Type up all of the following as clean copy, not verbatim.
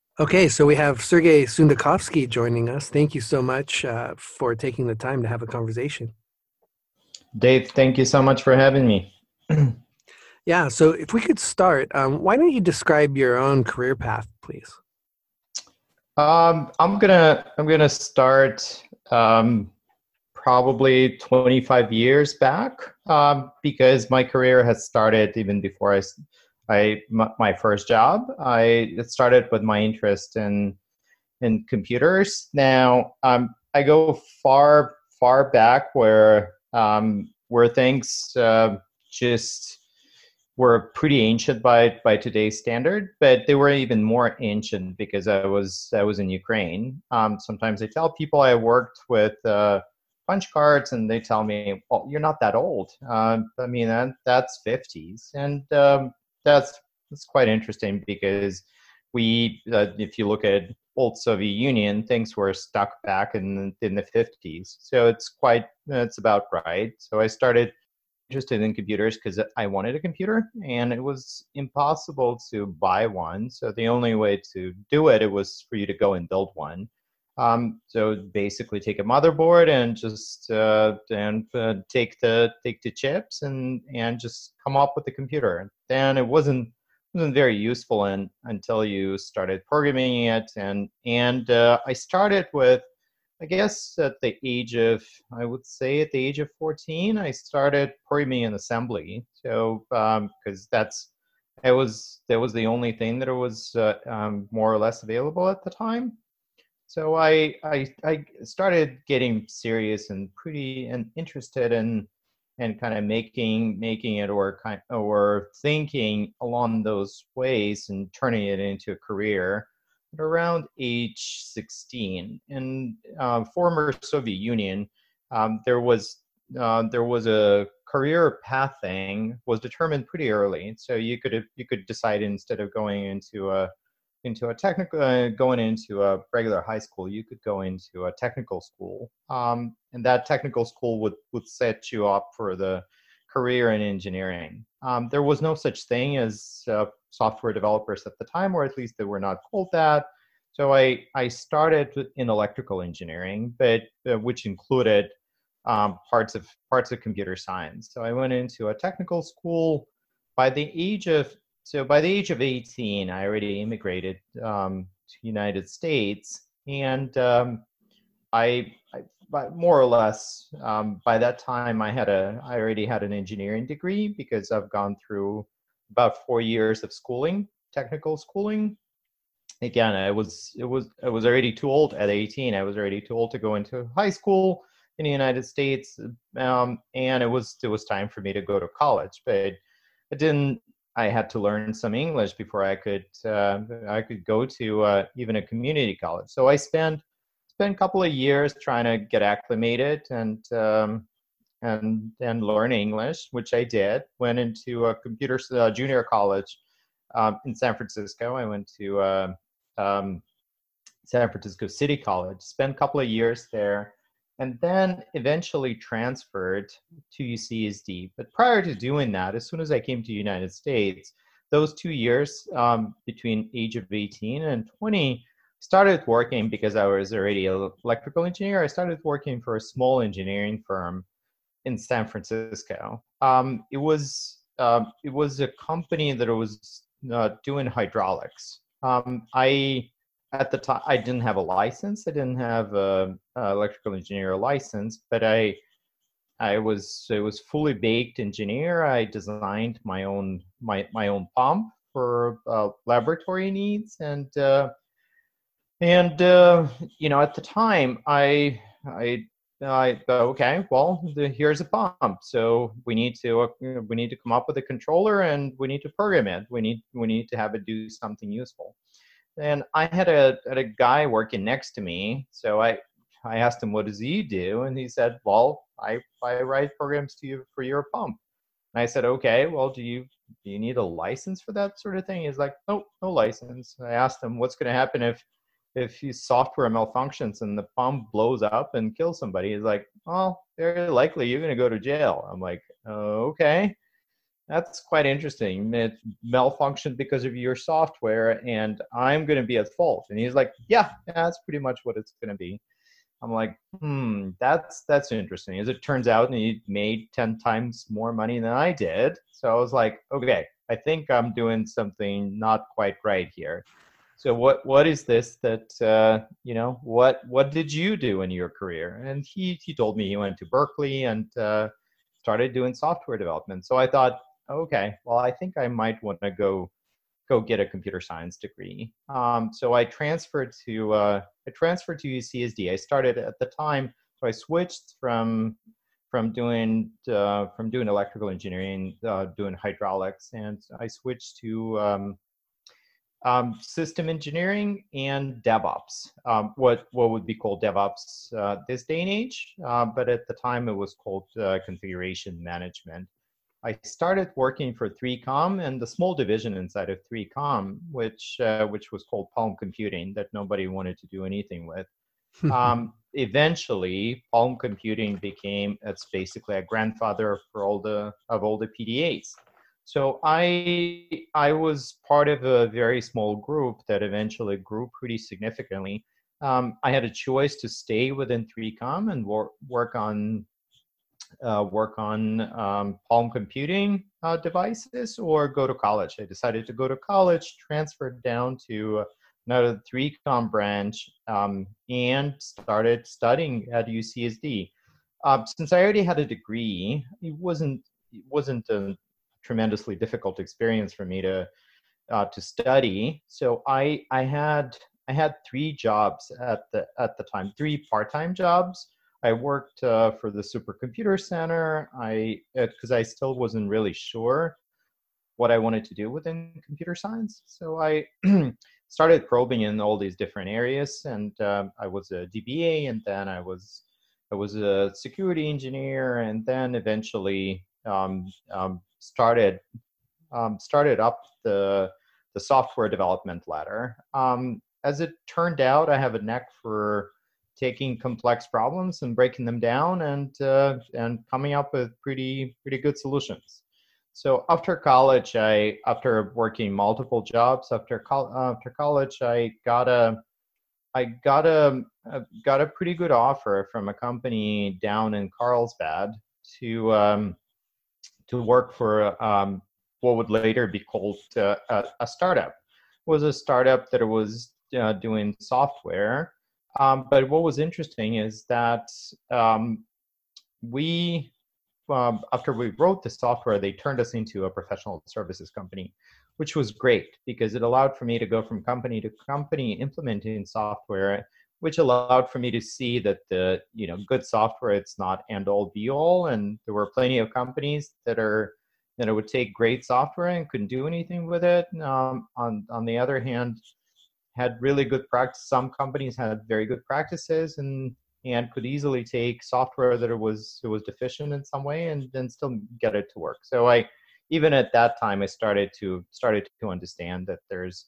Okay, so we have Sergey Sundakovsky joining us. Thank you so much for taking the time to have a conversation. Dave, thank you so much for having me. Yeah, so if we could start, why don't you describe your own career path, please? I'm gonna start probably 25 years back because my career has started even before my first job. It started with my interest in computers. Now I go far back where things just were pretty ancient by today's standard, but they were even more ancient because I was in Ukraine. Sometimes I tell people I worked with punch cards, and they tell me, "Well, you're not that old." I mean, that's 50s, and that's quite interesting because if you look at old Soviet Union, things were stuck back in the 50s, so it's about right. So I started interested in computers because I wanted a computer and it was impossible to buy one. So the only way to do it was for you to go and build one. So basically, take a motherboard and just take the chips and just come up with the computer. Then it wasn't very useful until you started programming it, and I started with, I guess, I would say at the age of 14, I started programming in assembly. So, because that was the only thing that was more or less available at the time. So I started getting serious and pretty and interested in and kind of making it or thinking along those ways and turning it into a career at around age 16. In former Soviet Union, there was a career path thing was determined pretty early. So you could decide, instead of going into a regular high school, you could go into a technical school, and that technical school would set you up for the career in engineering. There was no such thing as software developers at the time, or at least they were not called that. So I started in electrical engineering, but which included parts of computer science. So I went into a technical school. By the age of by the age of 18, I already immigrated to United States, and but more or less, by that time, I already had an engineering degree because I've gone through about 4 years of schooling, technical schooling. Again, I was already too old at 18. I was already too old to go into high school in the United States, and it was time for me to go to college. But I didn't. I had to learn some English before I could go to even a community college. So I spent a couple of years trying to get acclimated and learn English, which I did. Went into a computer junior college in San Francisco. I went to um, San Francisco City College, spent a couple of years there, and then eventually transferred to UCSD. But prior to doing that, as soon as I came to the United States, those 2 years between age of 18 and 20, started working because I was already an electrical engineer. I started working for a small engineering firm in San Francisco. It was a company that was doing hydraulics. I At the time, I didn't have a license. I didn't have a electrical engineer license, but I was fully baked engineer. I designed my own pump for laboratory needs, and at the time, I thought, okay, well, here's a pump. So we need to come up with a controller, and we need to program it. We need to have it do something useful. And I had a guy working next to me. So I asked him, what does he do? And he said, well, I write programs to you for your pump. And I said, okay, well, do you need a license for that sort of thing? He's like, nope, no license. I asked him, what's going to happen if his software malfunctions and the pump blows up and kills somebody? He's like, well, very likely you're going to go to jail. I'm like, okay. that's quite interesting. It malfunctioned because of your software, and I'm going to be at fault. And he's like, yeah, that's pretty much what it's going to be. I'm like, that's interesting. As it turns out, and he made 10 times more money than I did. So I was like, okay, I think I'm doing something not quite right here. So what is this that what did you do in your career? And he told me he went to Berkeley and started doing software development. So I thought, okay, well, I think I might want to go get a computer science degree. So I transferred to UCSD. I started at the time, so I switched from doing electrical engineering, doing hydraulics, and I switched to system engineering and DevOps. What would be called DevOps this day and age, but at the time it was called configuration management. I started working for 3Com and the small division inside of 3Com, which was called Palm Computing, that nobody wanted to do anything with. Eventually, Palm Computing became, it's basically a grandfather for all the PDAs. So I was part of a very small group that eventually grew pretty significantly. I had a choice to stay within 3Com and work on Palm Computing devices, or go to college. I decided to go to college, transferred down to another 3Com branch, and started studying at UCSD. Since I already had a degree, it wasn't a tremendously difficult experience for me to study. So I had 3 jobs at the time, 3 part-time jobs. I worked for the Supercomputer Center. Because I still wasn't really sure what I wanted to do within computer science. So I started probing in all these different areas, and I was a DBA, and then I was a security engineer, and then eventually started up the software development ladder. As it turned out, I have a knack for taking complex problems and breaking them down, and coming up with pretty good solutions. So after college, after working multiple jobs after college, I got a pretty good offer from a company down in Carlsbad to work for what would later be called a startup. It was a startup that was doing software. But what was interesting is that we, after we wrote the software, they turned us into a professional services company, which was great because it allowed for me to go from company to company implementing software, which allowed for me to see that the good software, it's not end all be all, and there were plenty of companies that would take great software and couldn't do anything with it. On the other hand, had really good practice. Some companies had very good practices and could easily take software that it was deficient in some way and then still get it to work. So even at that time, I started to understand that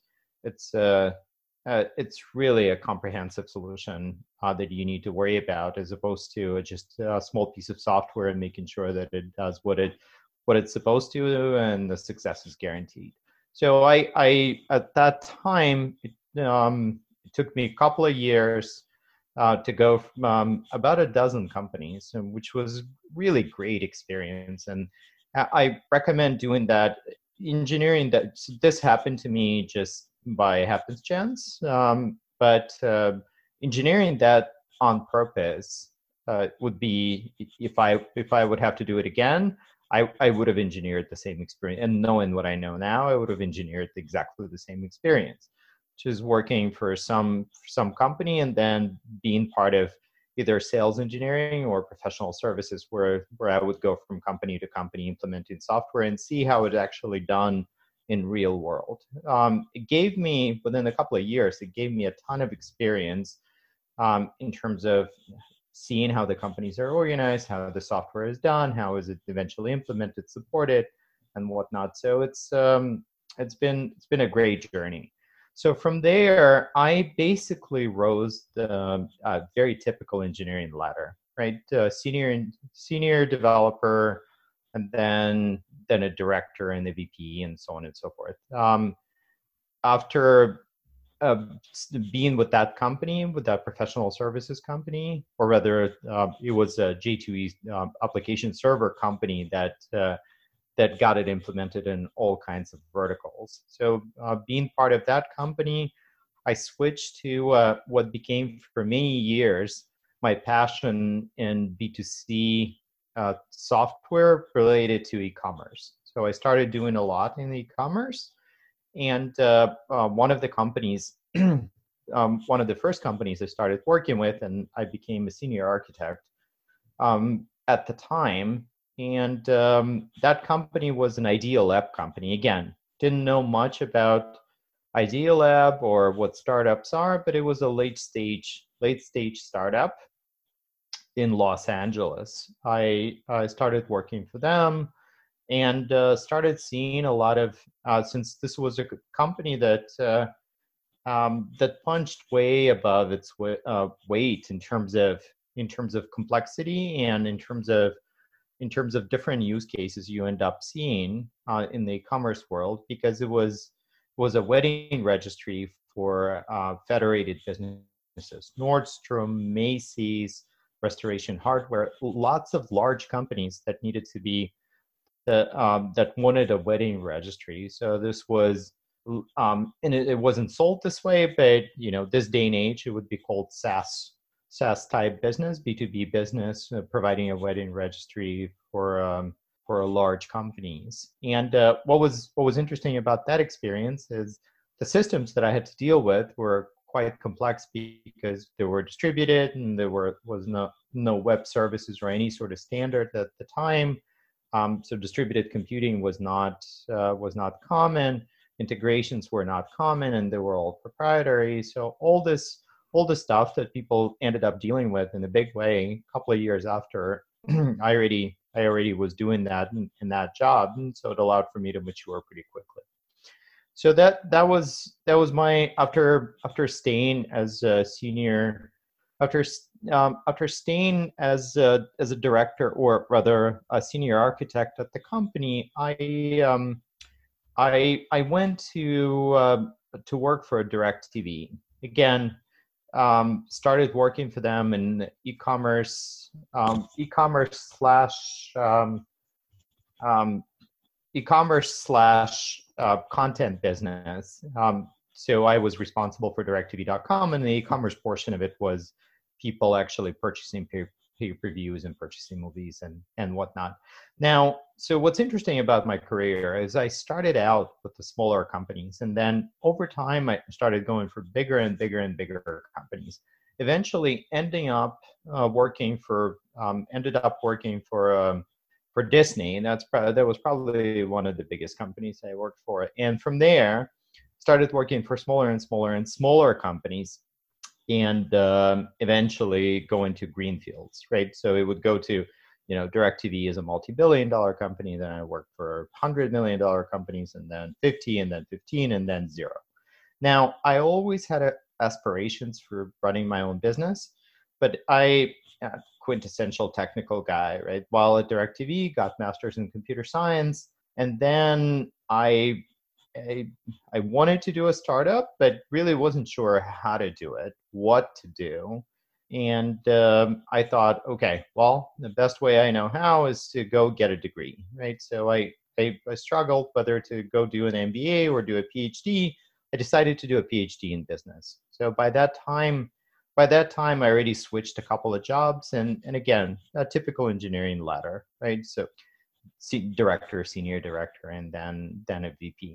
it's really a comprehensive solution that you need to worry about, as opposed to just a small piece of software and making sure that it does what it's supposed to do and the success is guaranteed. So I at that time, it took me a couple of years to go from about a dozen companies, which was really great experience. And I recommend doing that. Engineering, that this happened to me just by happenstance, but engineering that on purpose would be, if I would have to do it again, I would have engineered the same experience. And knowing what I know now, I would have engineered exactly the same experience, which is working for some company and then being part of either sales engineering or professional services, where I would go from company to company implementing software and see how it's actually done in real world. It gave me, within a couple of years, it gave me a ton of experience in terms of seeing how the companies are organized, how the software is done, how is it eventually implemented, supported, and whatnot. So it's been a great journey. So from there, I basically rose the very typical engineering ladder, right? Senior developer, and then then a director and a VP and so on and so forth. After being with that company, with that professional services company, or rather, it was a J2E application server company that that got it implemented in all kinds of verticals. So being part of that company, I switched to what became for many years my passion in B2C software related to e-commerce. So I started doing a lot in e-commerce, and one of the companies, one of the first companies I started working with, and I became a senior architect at the time. And that company was an Idea Lab company. Again, didn't know much about Idea Lab or what startups are, but it was a late stage startup in Los Angeles. I started working for them and started seeing a lot of, since this was a company that that punched way above its weight in terms of complexity and in terms of different use cases you end up seeing in the e-commerce world, because it was a wedding registry for federated businesses, Nordstrom, Macy's, Restoration Hardware, lots of large companies that needed to be that wanted a wedding registry. So this was, and it wasn't sold this way, but this day and age, it would be called SaaS type business, B2B business, providing a wedding registry for large companies. And what was interesting about that experience is the systems that I had to deal with were quite complex because they were distributed and there was no web services or any sort of standard at the time. So distributed computing was not common. Integrations were not common, and they were all proprietary. So all this stuff that people ended up dealing with in a big way. A couple of years after, I already was doing that in that job, and so it allowed for me to mature pretty quickly. So that was my after staying as a senior, after staying as a director, or rather a senior architect at the company. I went to work for DirecTV. Again, started working for them in e-commerce slash content business. So I was responsible for DirecTV.com, and the e-commerce portion of it was people actually purchasing pay-per-views and purchasing movies and whatnot. Now, so what's interesting about my career is I started out with the smaller companies, and then over time I started going for bigger and bigger and bigger companies. Eventually, ended up working for Disney, and that was probably one of the biggest companies I worked for. And from there, started working for smaller and smaller and smaller companies, and eventually go into greenfields, right? So it would go to, DirecTV is a multi-billion-dollar company. Then I worked for $100 million companies, and then 50, and then 15, and then 0. Now, I always had aspirations for running my own business, but quintessential technical guy, right? While at DirecTV, got master's in computer science, and then I wanted to do a startup, but really wasn't sure how to do it, what to do. And I thought, okay, well, the best way I know how is to go get a degree, right? So I struggled whether to go do an MBA or do a PhD. I decided to do a PhD in business. So by that time, I already switched a couple of jobs, and again, a typical engineering ladder, right? So director, senior director, and then a VP.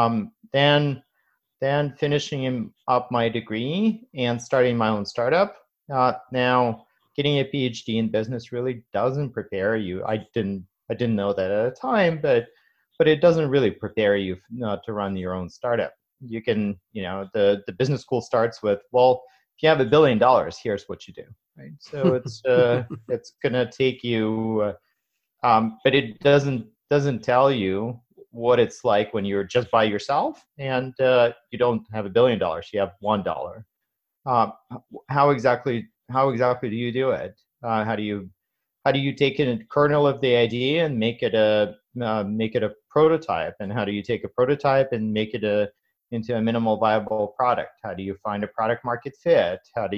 Then finishing up my degree and starting my own startup. Now, getting a PhD in business really doesn't prepare you. I didn't know that at the time, but it doesn't really prepare you to run your own startup. You can, the business school starts with, well, if you have $1 billion, here's what you do, right? So it's gonna take you, but it doesn't tell you what it's like when you're just by yourself and you don't have $1 billion, you have $1. How exactly do you do it? How do you take a kernel of the idea and make it a make it a prototype, and how do you take a prototype and make it into a minimal viable product? How do you find a product market fit?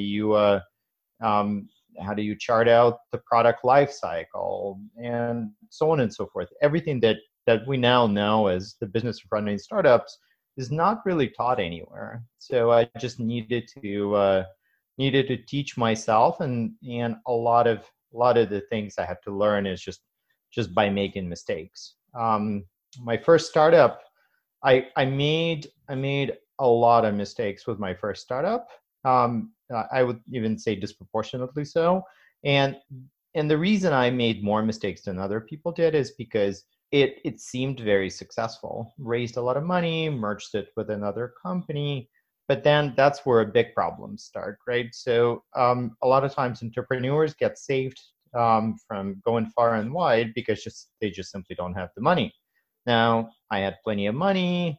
Um, how do you chart out the product life cycle, and so on and so forth? Everything that we now know as the business of running startups is not really taught anywhere. So I just needed to teach myself, and a lot of the things I had to learn is just by making mistakes. My first startup, I made a lot of mistakes with my first startup. I would even say disproportionately so. And and the reason I made more mistakes than other people did is because it seemed very successful. Raised a lot of money, merged it with another company, but then that's where big problems start, right? So a lot of times entrepreneurs get saved from going far and wide because they just simply don't have the money. Now I had plenty of money.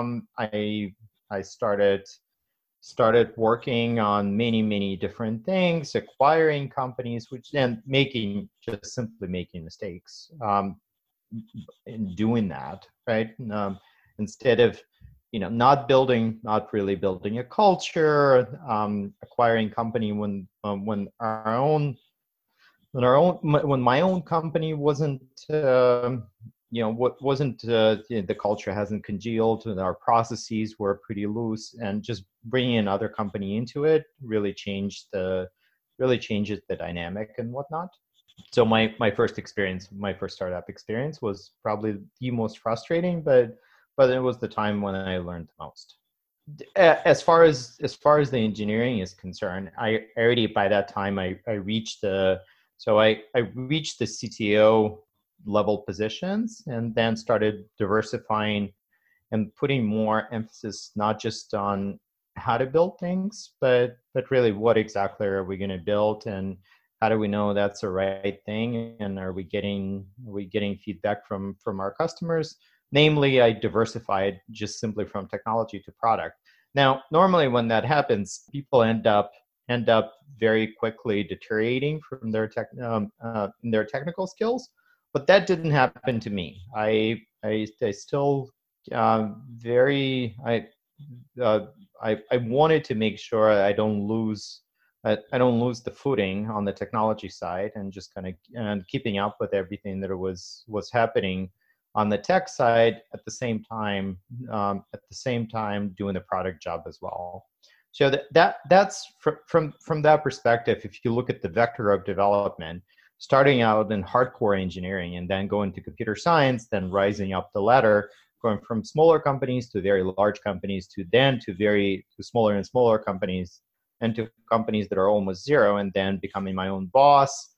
I started working on many different things, acquiring companies, which and making just simply making mistakes in doing that, right? Instead of not really building a culture, acquiring company when my own company wasn't what wasn't the culture hasn't congealed and our processes were pretty loose, and just bringing another company into it really changes the dynamic and whatnot. So my first startup experience was probably the most frustrating, but it was the time when I learned the most. As far as the engineering is concerned, I already by that time I reached I reached the CTO level positions, and then started diversifying and putting more emphasis not just on how to build things, but really what exactly are we going to build, and how do we know that's the right thing, and are we getting feedback from our customers? Namely, I diversified just simply from technology to product. Now, normally when that happens, people end up very quickly deteriorating from in their technical skills, but that didn't happen to me. I still very uh, I wanted to make sure I don't lose the footing on the technology side, and just kind of and keeping up with everything that was happening on the tech side at the same time doing the product job as well. So that's from that perspective. If you look at the vector of development, starting out in hardcore engineering and then going to computer science, then rising up the ladder, going from smaller companies to very large companies, to smaller and smaller companies, and to companies that are almost zero, and then becoming my own boss,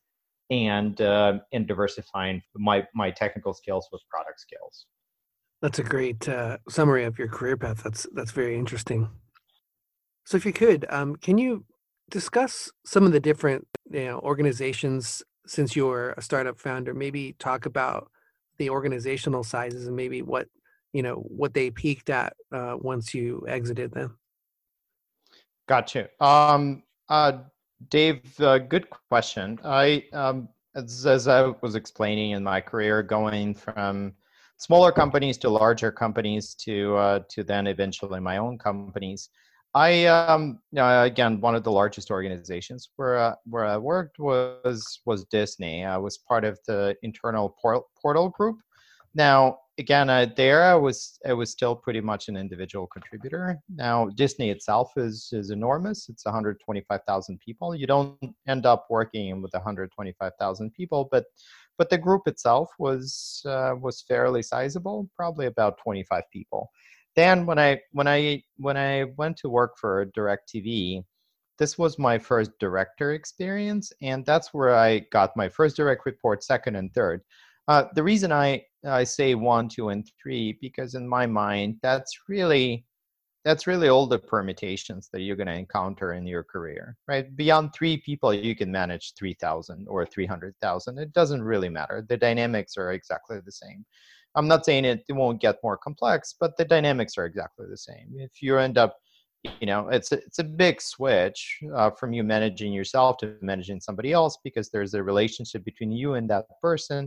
and diversifying my technical skills with product skills. That's a great summary of your career path. That's very interesting. So, if you could, can you discuss some of the different organizations since you're a startup founder? Maybe talk about the organizational sizes and maybe what they peaked at once you exited them. Gotcha. Dave, good question. As I was explaining in my career, going from smaller companies to larger companies to then eventually my own companies. Again, one of the largest organizations where I worked was Disney. I was part of the internal portal group. Now, again, there I was still pretty much an individual contributor. Now, Disney itself is enormous. It's 125,000 people. You don't end up working with 125,000 people, but the group itself was fairly sizable, probably about 25 people. Then when I went to work for DirecTV, this was my first director experience, and that's where I got my first direct report, second and third. The reason I say one, two, and three, because in my mind, that's really all the permutations that you're going to encounter in your career, right? Beyond three people, you can manage 3,000 or 300,000. It doesn't really matter. The dynamics are exactly the same. I'm not saying it won't get more complex, but the dynamics are exactly the same. If you end up, it's a big switch from you managing yourself to managing somebody else, because there's a relationship between you and that person.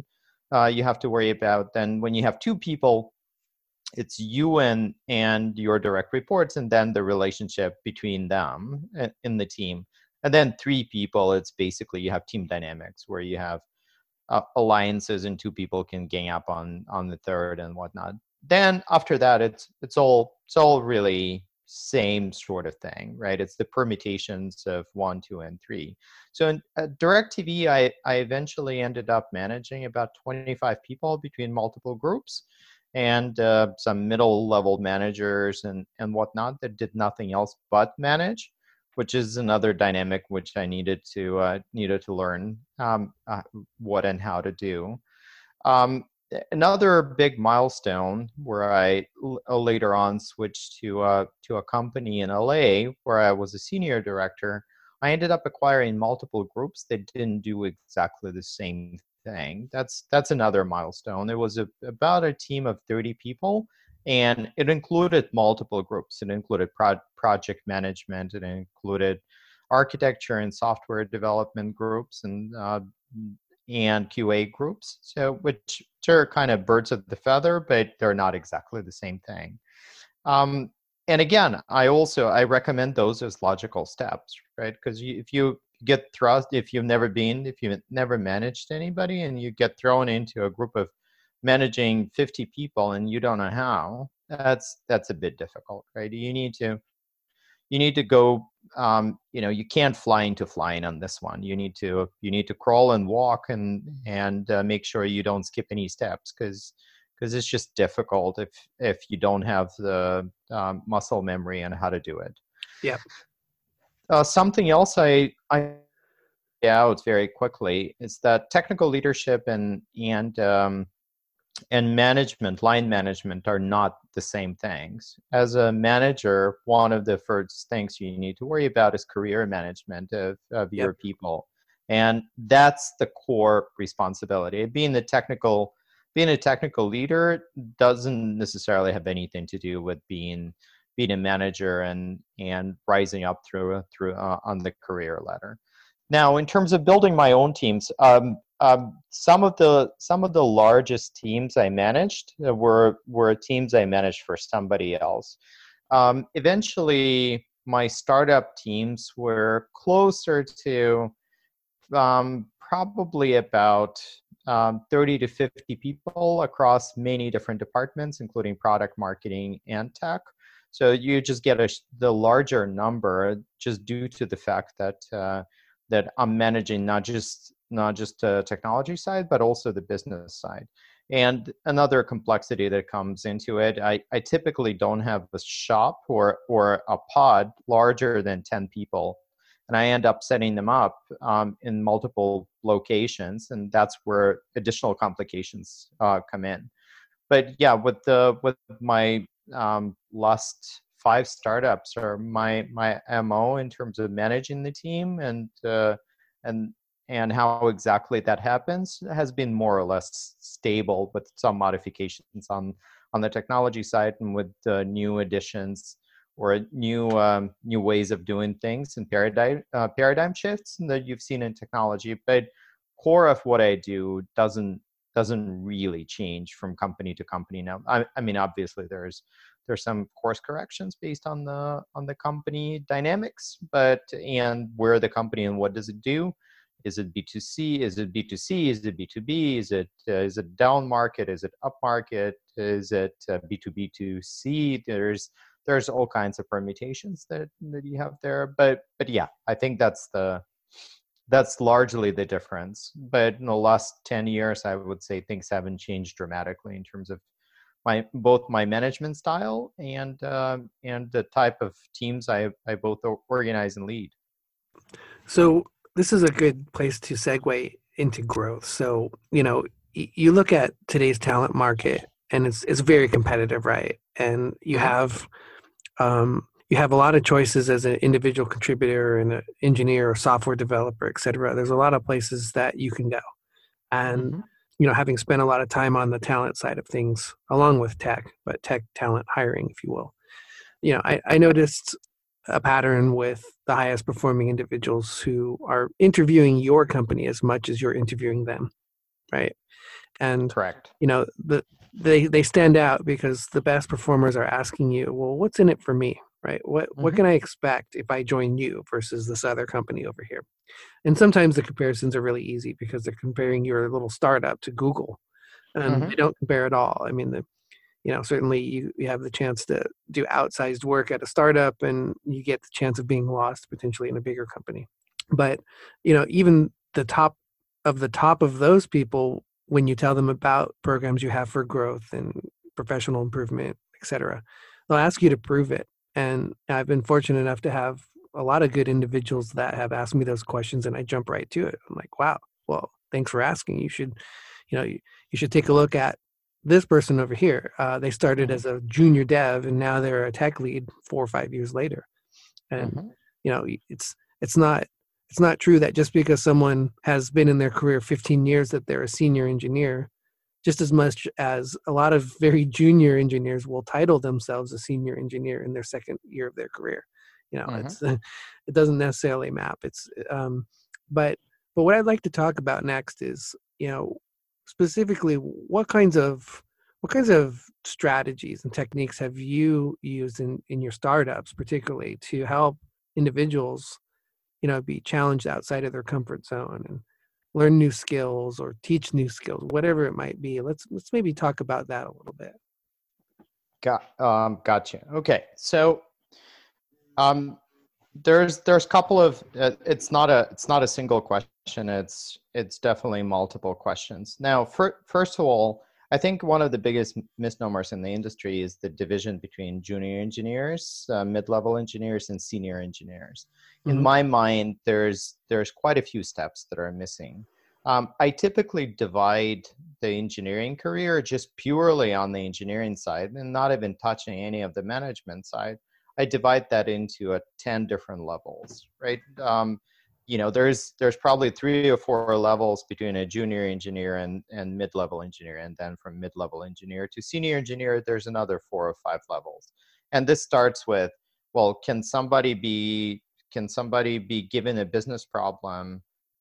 you have to worry about. Then when you have two people, it's you and your direct reports, and then the relationship between them in the team. And then three people, it's basically you have team dynamics where you have alliances and two people can gang up on the third and whatnot. Then after that, it's all really same sort of thing, right? It's the permutations of 1, 2, and 3. So in DirecTV, I eventually ended up managing about 25 people between multiple groups and some middle level managers and whatnot that did nothing else but manage, which is another dynamic which I needed to learn what and how to do. Um, Another big milestone where I later on switched to a company in LA where I was a senior director. I ended up acquiring multiple groups that didn't do exactly the same thing. That's another milestone. It was about a team of 30 people, and it included multiple groups. It included project management. It included architecture and software development groups, and QA groups, so which are kind of birds of the feather, but they're not exactly the same thing. Um, and again, I recommend those as logical steps, right? Because if you get thrust, if you've never managed anybody, and you get thrown into a group of managing 50 people and you don't know how, that's a bit difficult, right? You need to go, you can't fly into flying on this one. You need to crawl and walk and make sure you don't skip any steps, because it's just difficult if you don't have the muscle memory on how to do it. Yeah. Something else I out very quickly is that technical leadership and management, line management, are not the same things. As a manager, one of the first things you need to worry about is career management of your Yep. people. And that's the core responsibility. Being a technical leader doesn't necessarily have anything to do with being a manager and rising up through on the career ladder. Now, in terms of building my own teams, some of the largest teams I managed were teams I managed for somebody else. Eventually, my startup teams were closer to probably about 30 to 50 people across many different departments, including product, marketing, and tech. So you just get the larger number just due to the fact that I'm managing not just the technology side, but also the business side. And another complexity that comes into it, I typically don't have a shop or a pod larger than 10 people. And I end up setting them up in multiple locations, and that's where additional complications come in. But yeah, with my last 5 startups, or my MO in terms of managing the team and how exactly that happens has been more or less stable, with some modifications on the technology side and with new additions or new ways of doing things and paradigm shifts that you've seen in technology. But core of what I do doesn't really change from company to company now. I mean, obviously there's some course corrections based on the company dynamics, and where the company and what does it do. Is it B2C? Is it B2C? Is it B2B? Is it down market? Is it up market? Is it B2B2C? There's all kinds of permutations that you have there. But yeah, I think that's largely the difference. But in the last 10 years, I would say things haven't changed dramatically in terms of both my management style and the type of teams I both organize and lead. So this is a good place to segue into growth. So, you look at today's talent market, and it's very competitive, right? And you have a lot of choices as an individual contributor and an engineer or software developer, et cetera. There's a lot of places that you can go. And, Mm-hmm. having spent a lot of time on the talent side of things, along with tech, but tech talent hiring, if you will, I noticed a pattern with the highest performing individuals who are interviewing your company as much as you're interviewing them, right? And Correct. they stand out because the best performers are asking you, well, what's in it for me, right? What Hmm. can I expect if I join you versus this other company over here? And sometimes the comparisons are really easy because they're comparing your little startup to Google, and they Hmm. don't compare at all. I mean, certainly you have the chance to do outsized work at a startup, and you get the chance of being lost potentially in a bigger company. But even the top of those people, when you tell them about programs you have for growth and professional improvement, etc., they'll ask you to prove it. And I've been fortunate enough to have a lot of good individuals that have asked me those questions, and I jump right to it. I'm like, wow, well, thanks for asking. You should take a look at this person over here. They started Hmm. as a junior dev, and now they're a tech lead 4 or 5 years later. And Hmm. it's not it's not true that just because someone has been in their career 15 years that they're a senior engineer. Just as much as a lot of very junior engineers will title themselves a senior engineer in their second year of their career. Hmm. It's it doesn't necessarily map. But but what I'd like to talk about next is specifically what kinds of strategies and techniques have you used in your startups, particularly to help individuals be challenged outside of their comfort zone and learn new skills or teach new skills, whatever it might be. Let's maybe talk about that a little bit. Gotcha. Okay. So um, there's a couple of it's not a single question. It's definitely multiple questions. Now, first of all, I think one of the biggest misnomers in the industry is the division between junior engineers, mid-level engineers, and senior engineers. In Hmm. my mind, there's quite a few steps that are missing. I typically divide the engineering career just purely on the engineering side and not even touching any of the management side. I divide that into 10 different levels, right? There's probably 3 or 4 levels between a junior engineer and mid-level engineer. And then from mid-level engineer to senior engineer, there's another 4 or 5 levels. And this starts with, well, can somebody be given a business problem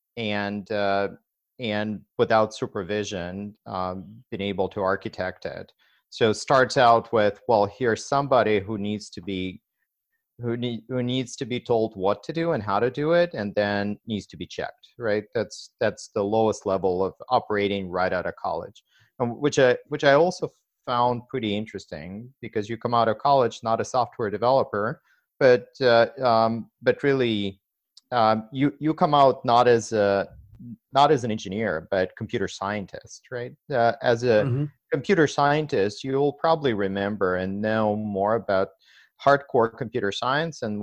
and without supervision, been able to architect it? So it starts out with, well, here's somebody who needs to be told what to do and how to do it, and then needs to be checked, right? That's the lowest level of operating right out of college, and which I also found pretty interesting, because you come out of college not a software developer, but really, you come out not as an engineer, but computer scientist, right? As a Hmm. computer scientist, you'll probably remember and know more about hardcore computer science and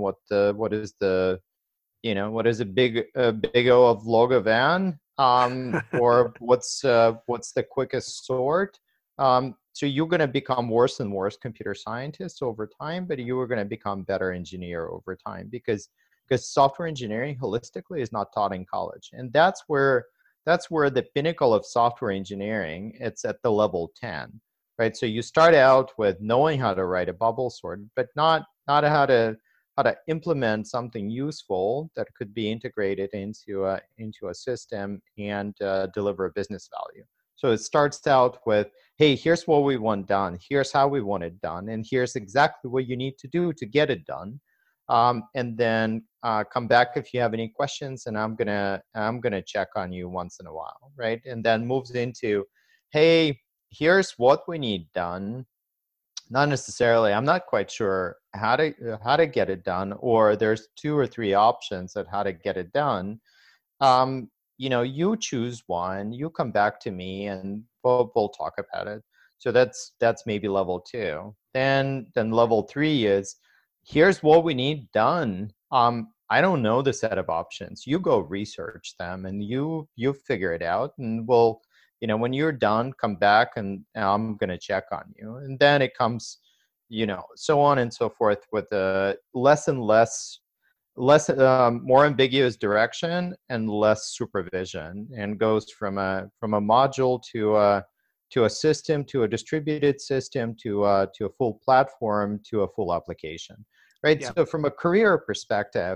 what is a big O of Log or what's the quickest sort. So you're going to become worse and worse computer scientist over time, but you are going to become better engineer over time, because software engineering holistically is not taught in college, and that's where the pinnacle of software engineering, it's at the level 10, right? So you start out with knowing how to write a bubble sort, but not how to implement something useful that could be integrated into a system and deliver a business value. So it starts out with, hey, here's what we want done, here's how we want it done, and here's exactly what you need to do to get it done. And then come back if you have any questions, and I'm gonna check on you once in a while, right? And then moves into, hey, here's what we need done. Not necessarily, I'm not quite sure how to get it done, or there's 2 or 3 options at how to get it done. You choose one, you come back to me, and we'll talk about it. So that's maybe level 2. Then level 3 is, here's what we need done. I don't know the set of options, you go research them and you figure it out, and when you're done, come back, and I'm going to check on you. And then it comes, so on and so forth, with a less and less more ambiguous direction and less supervision, and goes from a module to a system, to a distributed system, to a full platform, to a full application, right? Yeah. So from a career perspective,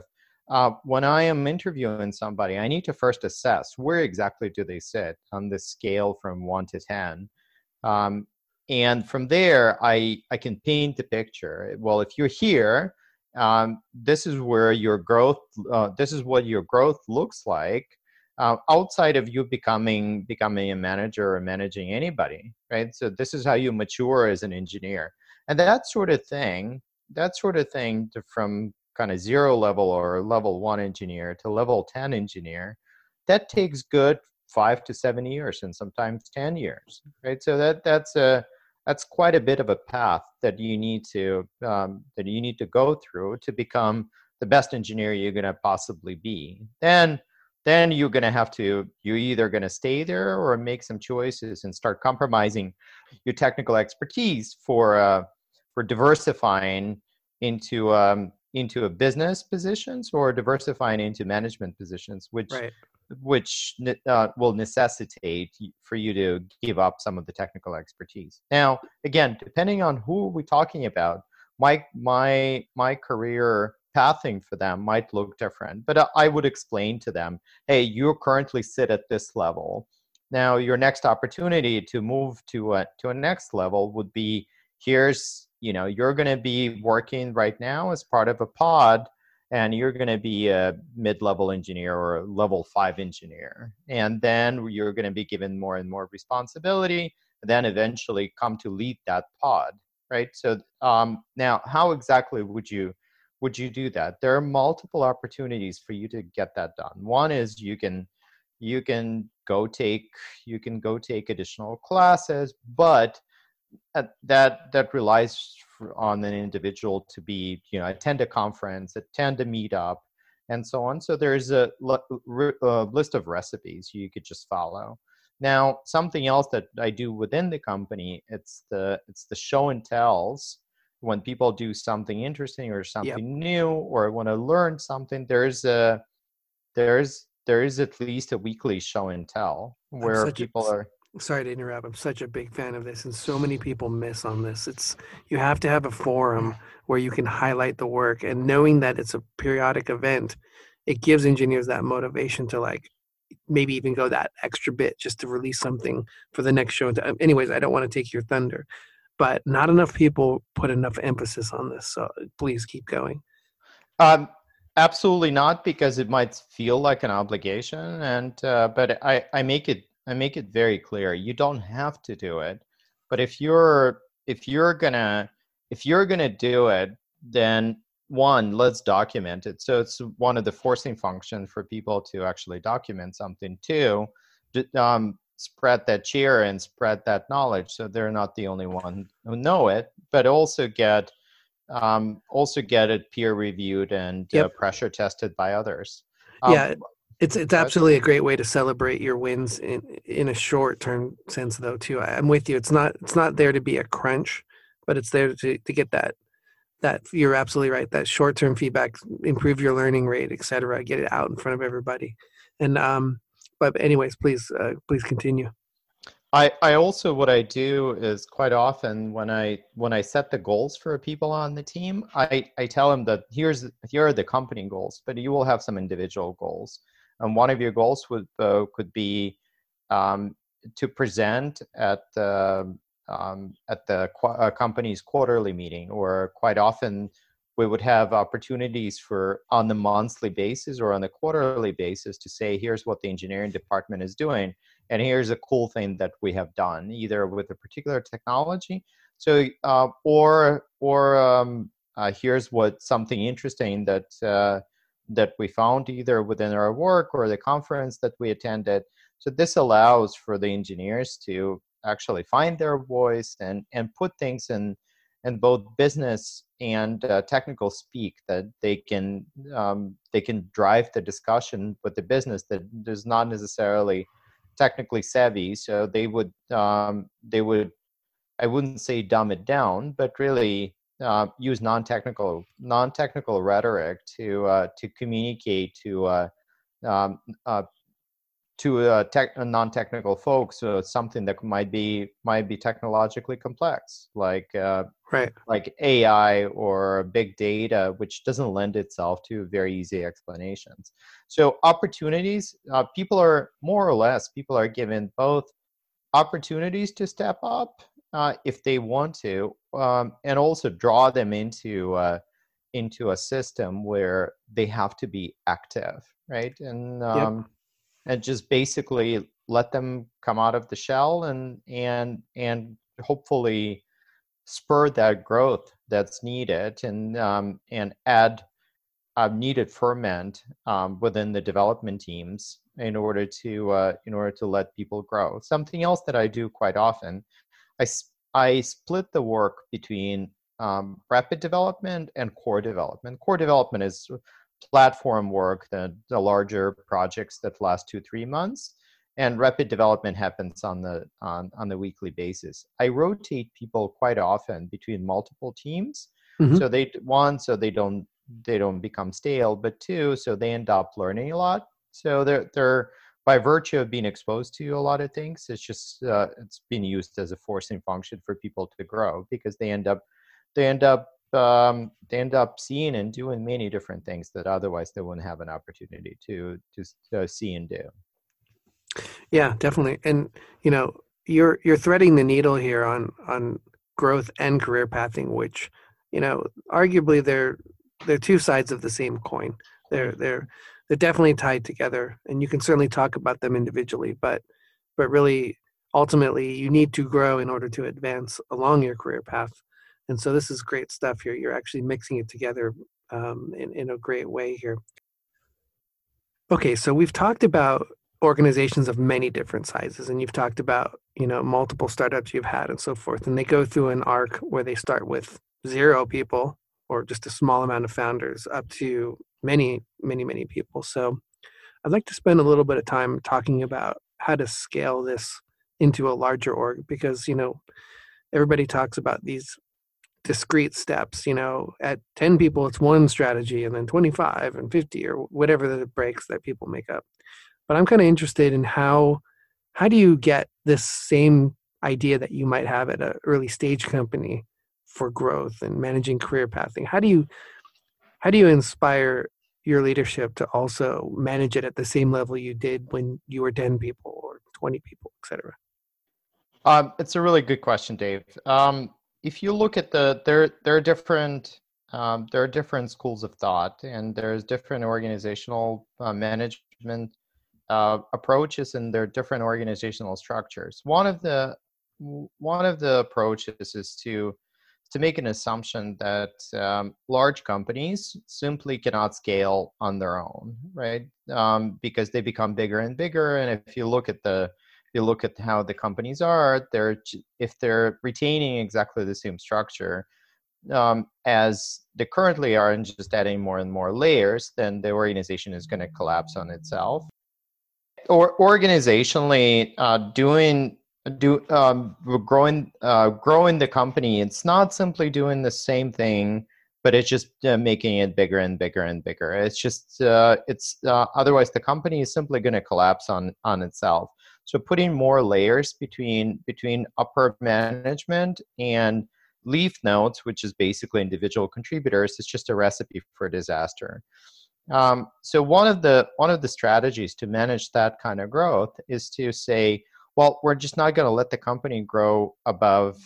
when I am interviewing somebody, I need to first assess where exactly do they sit on the scale from 1 to 10. Um, and from there, I can paint the picture. Well, if you're here, this is where your growth, this is what your growth looks like outside of you becoming a manager or managing anybody, right? So this is how you mature as an engineer. And that sort of thing from kind of 0 level or level 1 engineer to level 10 engineer, that takes good 5 to 7 years and sometimes 10 years, right? So that's quite a bit of a path that you need to go through to become the best engineer you're going to possibly be. Then you're either going to stay there or make some choices and start compromising your technical expertise for diversifying into a business positions or diversifying into management positions, Right. which will necessitate for you to give up some of the technical expertise. Now, again, depending on who we're talking about, my career pathing for them might look different, but I would explain to them, hey, you currently sit at this level. Now, your next opportunity to move to a next level would be, you're going to be working right now as part of a pod, and you're going to be a mid-level engineer or a level 5 engineer. And then you're going to be given more and more responsibility, and then eventually come to lead that pod, right? So now, how exactly would you do that? There are multiple opportunities for you to get that done. One is you can go take additional classes, but that relies on an individual to be, attend a conference, attend a meetup, and so on. So there's a list of recipes you could just follow. Now, something else that I do within the company, it's the show and tells. When people do something interesting or Yep. something new or want to learn something, there is at least a weekly show and tell I'm where such a people are. sorry to interrupt. I'm such a big fan of this, and so many people miss on this. It's you have to have a forum where you can highlight the work, and knowing that it's a periodic event, it gives engineers that motivation to like maybe even go that extra bit just to release something for the next show. Anyways, I don't want to take your thunder, but not enough people put enough emphasis on this. So please keep going. Um, Absolutely not, because it might feel like an obligation, and but I make it very clear you don't have to do it. But if you're gonna do it, then one, let's document it. So it's one of the forcing functions for people to actually document something. Two, spread that cheer and spread that knowledge, so they're not the only one who know it, but also get it peer reviewed and Yep. pressure tested by others. Yeah, it's But absolutely a great way to celebrate your wins in a short term sense though too. I'm with you. It's not there to be a crunch, but it's there to get that you're absolutely right. That short term feedback, improve your learning rate, etc. Get it out in front of everybody. And but anyways, please continue. I also, what I do is quite often when I set the goals for people on the team, I tell them that here are the company goals, but you will have some individual goals. And one of your goals could be um, to present at the company's quarterly meeting, or quite often we would have opportunities for on the monthly basis or on the quarterly basis to say, here's what the engineering department is doing, and here's a cool thing that we have done, either with a particular technology. So, here's what something interesting that we found either within our work or the conference that we attended. So this allows for the engineers to actually find their voice and put things in both business and technical speak, that they can drive the discussion with the business that is not necessarily technically savvy. So they would, I wouldn't say dumb it down, but really use non-technical rhetoric to communicate to um, uh, non-technical folks, something that might be technologically complex, Right. like AI or big data, which doesn't lend itself to very easy explanations. So opportunities, people are given both opportunities to step up if they want to, and also draw them into a system where they have to be active, right? Yep. And just basically let them come out of the shell and hopefully spur that growth that's needed, and add needed ferment within the development teams in order to let people grow. Something else that I do quite often, I split the work between rapid development and core development. Core development is platform work, the larger projects that last 2-3 months, and rapid development happens on the weekly basis. I rotate people quite often between multiple teams, Hmm. so they don't become stale, but two, so they end up learning a lot. So they're by virtue of being exposed to a lot of things, it's being used as a forcing function for people to grow, because they end up seeing and doing many different things that otherwise they wouldn't have an opportunity to see and do. Yeah, definitely. And you're threading the needle here on growth and career pathing, which arguably they're two sides of the same coin. They're definitely tied together, and you can certainly talk about them individually, but really ultimately you need to grow in order to advance along your career path. And so this is great stuff here. You're actually mixing it together in a great way here. Okay, so we've talked about organizations of many different sizes, and you've talked about, multiple startups you've had and so forth, and they go through an arc where they start with 0 people or just a small amount of founders up to many, many, many people. So I'd like to spend a little bit of time talking about how to scale this into a larger org, because, everybody talks about these discrete steps. At 10 people it's one strategy, and then 25 and 50 or whatever the breaks that people make up. But I'm kind of interested in how do you get this same idea that you might have at an early stage company for growth and managing career pathing? How do you inspire your leadership to also manage it at the same level you did when you were 10 people or 20 people, etc.? It's a really good question, Dave. If you look at there are different schools of thought, and there's different organizational management approaches, and there are different organizational structures. One of the approaches is to make an assumption that large companies simply cannot scale on their own, right? Because they become bigger and bigger, and if you look at how the companies are, if they're retaining exactly the same structure as they currently are, and just adding more and more layers, then the organization is going to collapse on itself. Or organizationally, growing the company, it's not simply doing the same thing, but it's just making it bigger and bigger and bigger. It's just otherwise the company is simply going to collapse on itself. So putting more layers between upper management and leaf nodes, which is basically individual contributors, is just a recipe for disaster. So one of the strategies to manage that kind of growth is to say, well, we're just not going to let the company grow above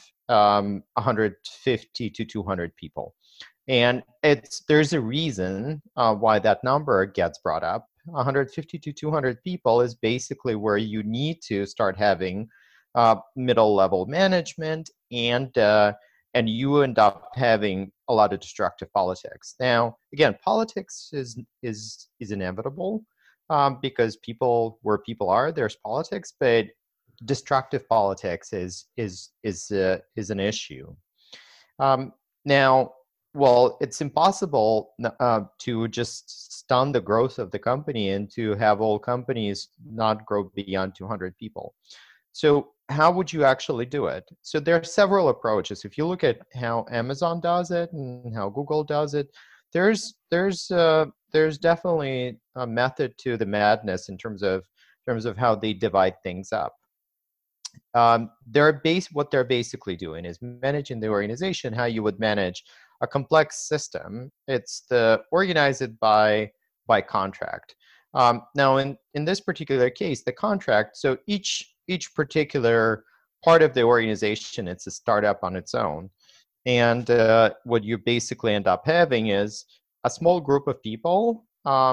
150 to 200 people. And there's a reason why that number gets brought up. 150 to 200 people is basically where you need to start having middle level management, and you end up having a lot of destructive politics. Now, again, politics is inevitable because where people are, there's politics, but destructive politics is an issue. Now, well, it's impossible to just stun the growth of the company and to have all companies not grow beyond 200 people. So how would you actually do it? So there are several approaches. If you look at how Amazon does it and how Google does it, there's definitely a method to the madness in terms of terms of how they divide things up. What they're basically doing is managing the organization how you would manage a complex system. It's organize it by contract. Now, in this particular case, the contract. So each particular part of the organization, it's a startup on its own, and what you basically end up having is a small group of people,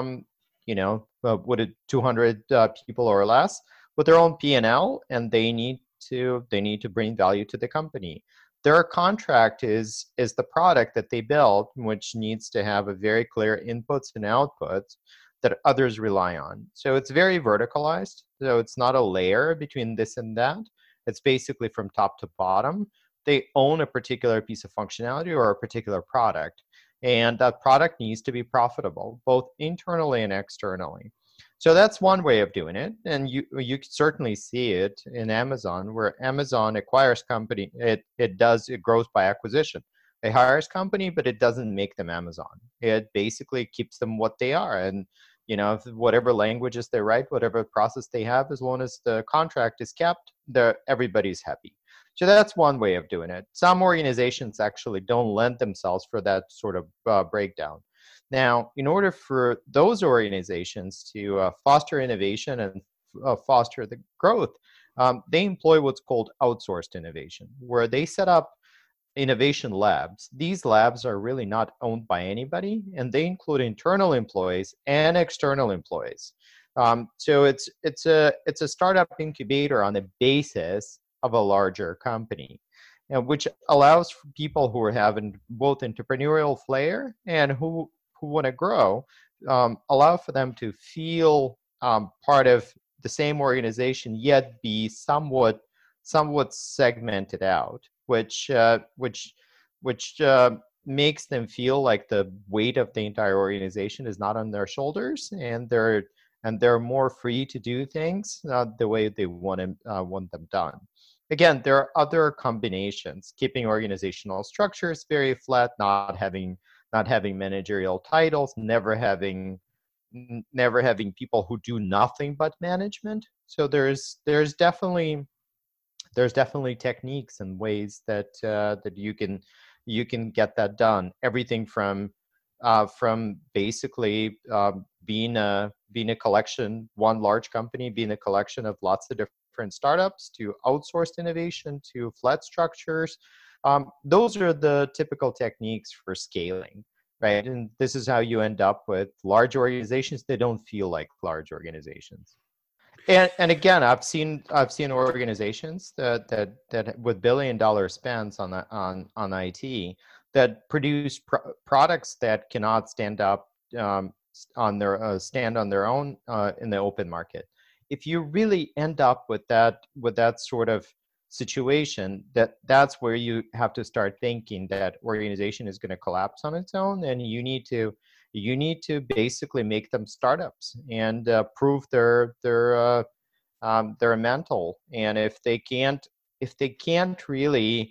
with 200 people or less, with their own P&L, and they need to bring value to the company. Their contract is the product that they build, which needs to have a very clear inputs and outputs that others rely on. So it's very verticalized. So it's not a layer between this and that. It's basically from top to bottom. They own a particular piece of functionality or a particular product, and that product needs to be profitable, both internally and externally. So that's one way of doing it, and you certainly see it in Amazon, where Amazon acquires company. It grows by acquisition. It hires company, but it doesn't make them Amazon. It basically keeps them what they are, and whatever languages they write, whatever process they have, as long as the contract is kept, everybody's happy. So that's one way of doing it. Some organizations actually don't lend themselves for that sort of breakdown. Now, in order for those organizations to foster innovation and foster the growth, they employ what's called outsourced innovation, where they set up innovation labs. These labs are really not owned by anybody, and they include internal employees and external employees. So it's a startup incubator on the basis of a larger company, which allows for people who are having both entrepreneurial flair and who want to grow, allow for them to feel part of the same organization, yet be somewhat segmented out, which makes them feel like the weight of the entire organization is not on their shoulders, and they're more free to do things the way they want them done. Again, there are other combinations: keeping organizational structures very flat, not having managerial titles, never having people who do nothing but management. So there's definitely techniques and ways that you can get that done. Everything from basically being a collection, one large company being a collection of lots of different startups, to outsourced innovation, to flat structures. Those are the typical techniques for scaling, right? And this is how you end up with large organizations that don't feel like large organizations. And again, I've seen organizations that with $billion spends on IT that produce products that cannot stand on their own in the open market. If you really end up with that sort of situation, that's where you have to start thinking that organization is going to collapse on its own, and you need to basically make them startups and prove their mental. And if they can't really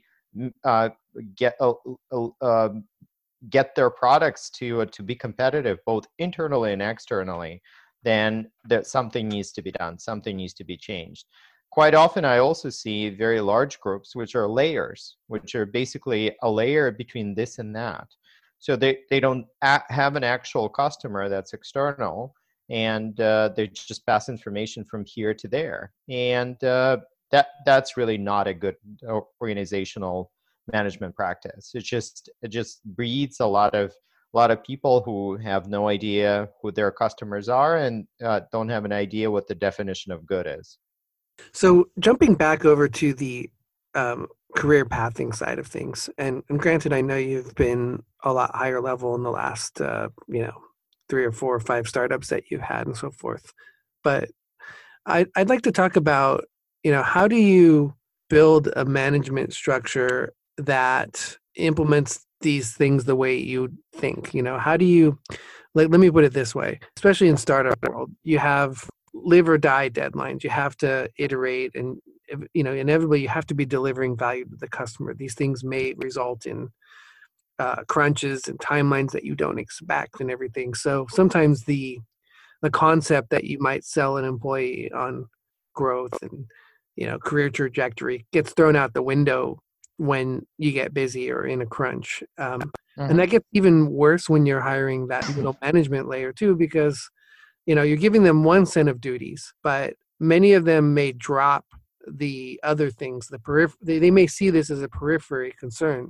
get their products to be competitive both internally and externally, then that something needs to be done, something needs to be changed. Quite often, I also see very large groups, which are layers, which are basically a layer between this and that. So they don't have an actual customer that's external, and they just pass information from here to there. And that's really not a good organizational management practice. It just breeds a lot of people who have no idea who their customers are, and don't have an idea what the definition of good is. So jumping back over to the career pathing side of things, and granted, I know you've been a lot higher level in the last 3 or 4 or 5 startups that you've had and so forth, but I'd like to talk about how do you build a management structure that implements these things the way you think? How do you, let me put it this way, especially in startup world, you have live or die deadlines. You have to iterate, and inevitably you have to be delivering value to the customer. These things may result in crunches and timelines that you don't expect and everything. So sometimes the the concept that you might sell an employee on growth and career trajectory gets thrown out the window when you get busy or in a crunch. And that gets even worse when you're hiring that middle management layer too, because you're giving them one set of duties, but many of them may drop the other things. They may see this as a periphery concern.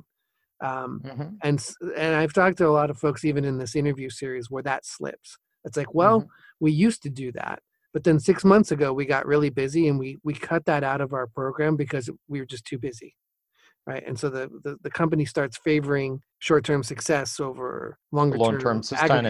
And I've talked to a lot of folks even in this interview series where that slips. It's like, well, we used to do that, but then 6 months ago we got really busy and we cut that out of our program because we were just too busy, right? And so the company starts favoring short-term success over long-term longer-term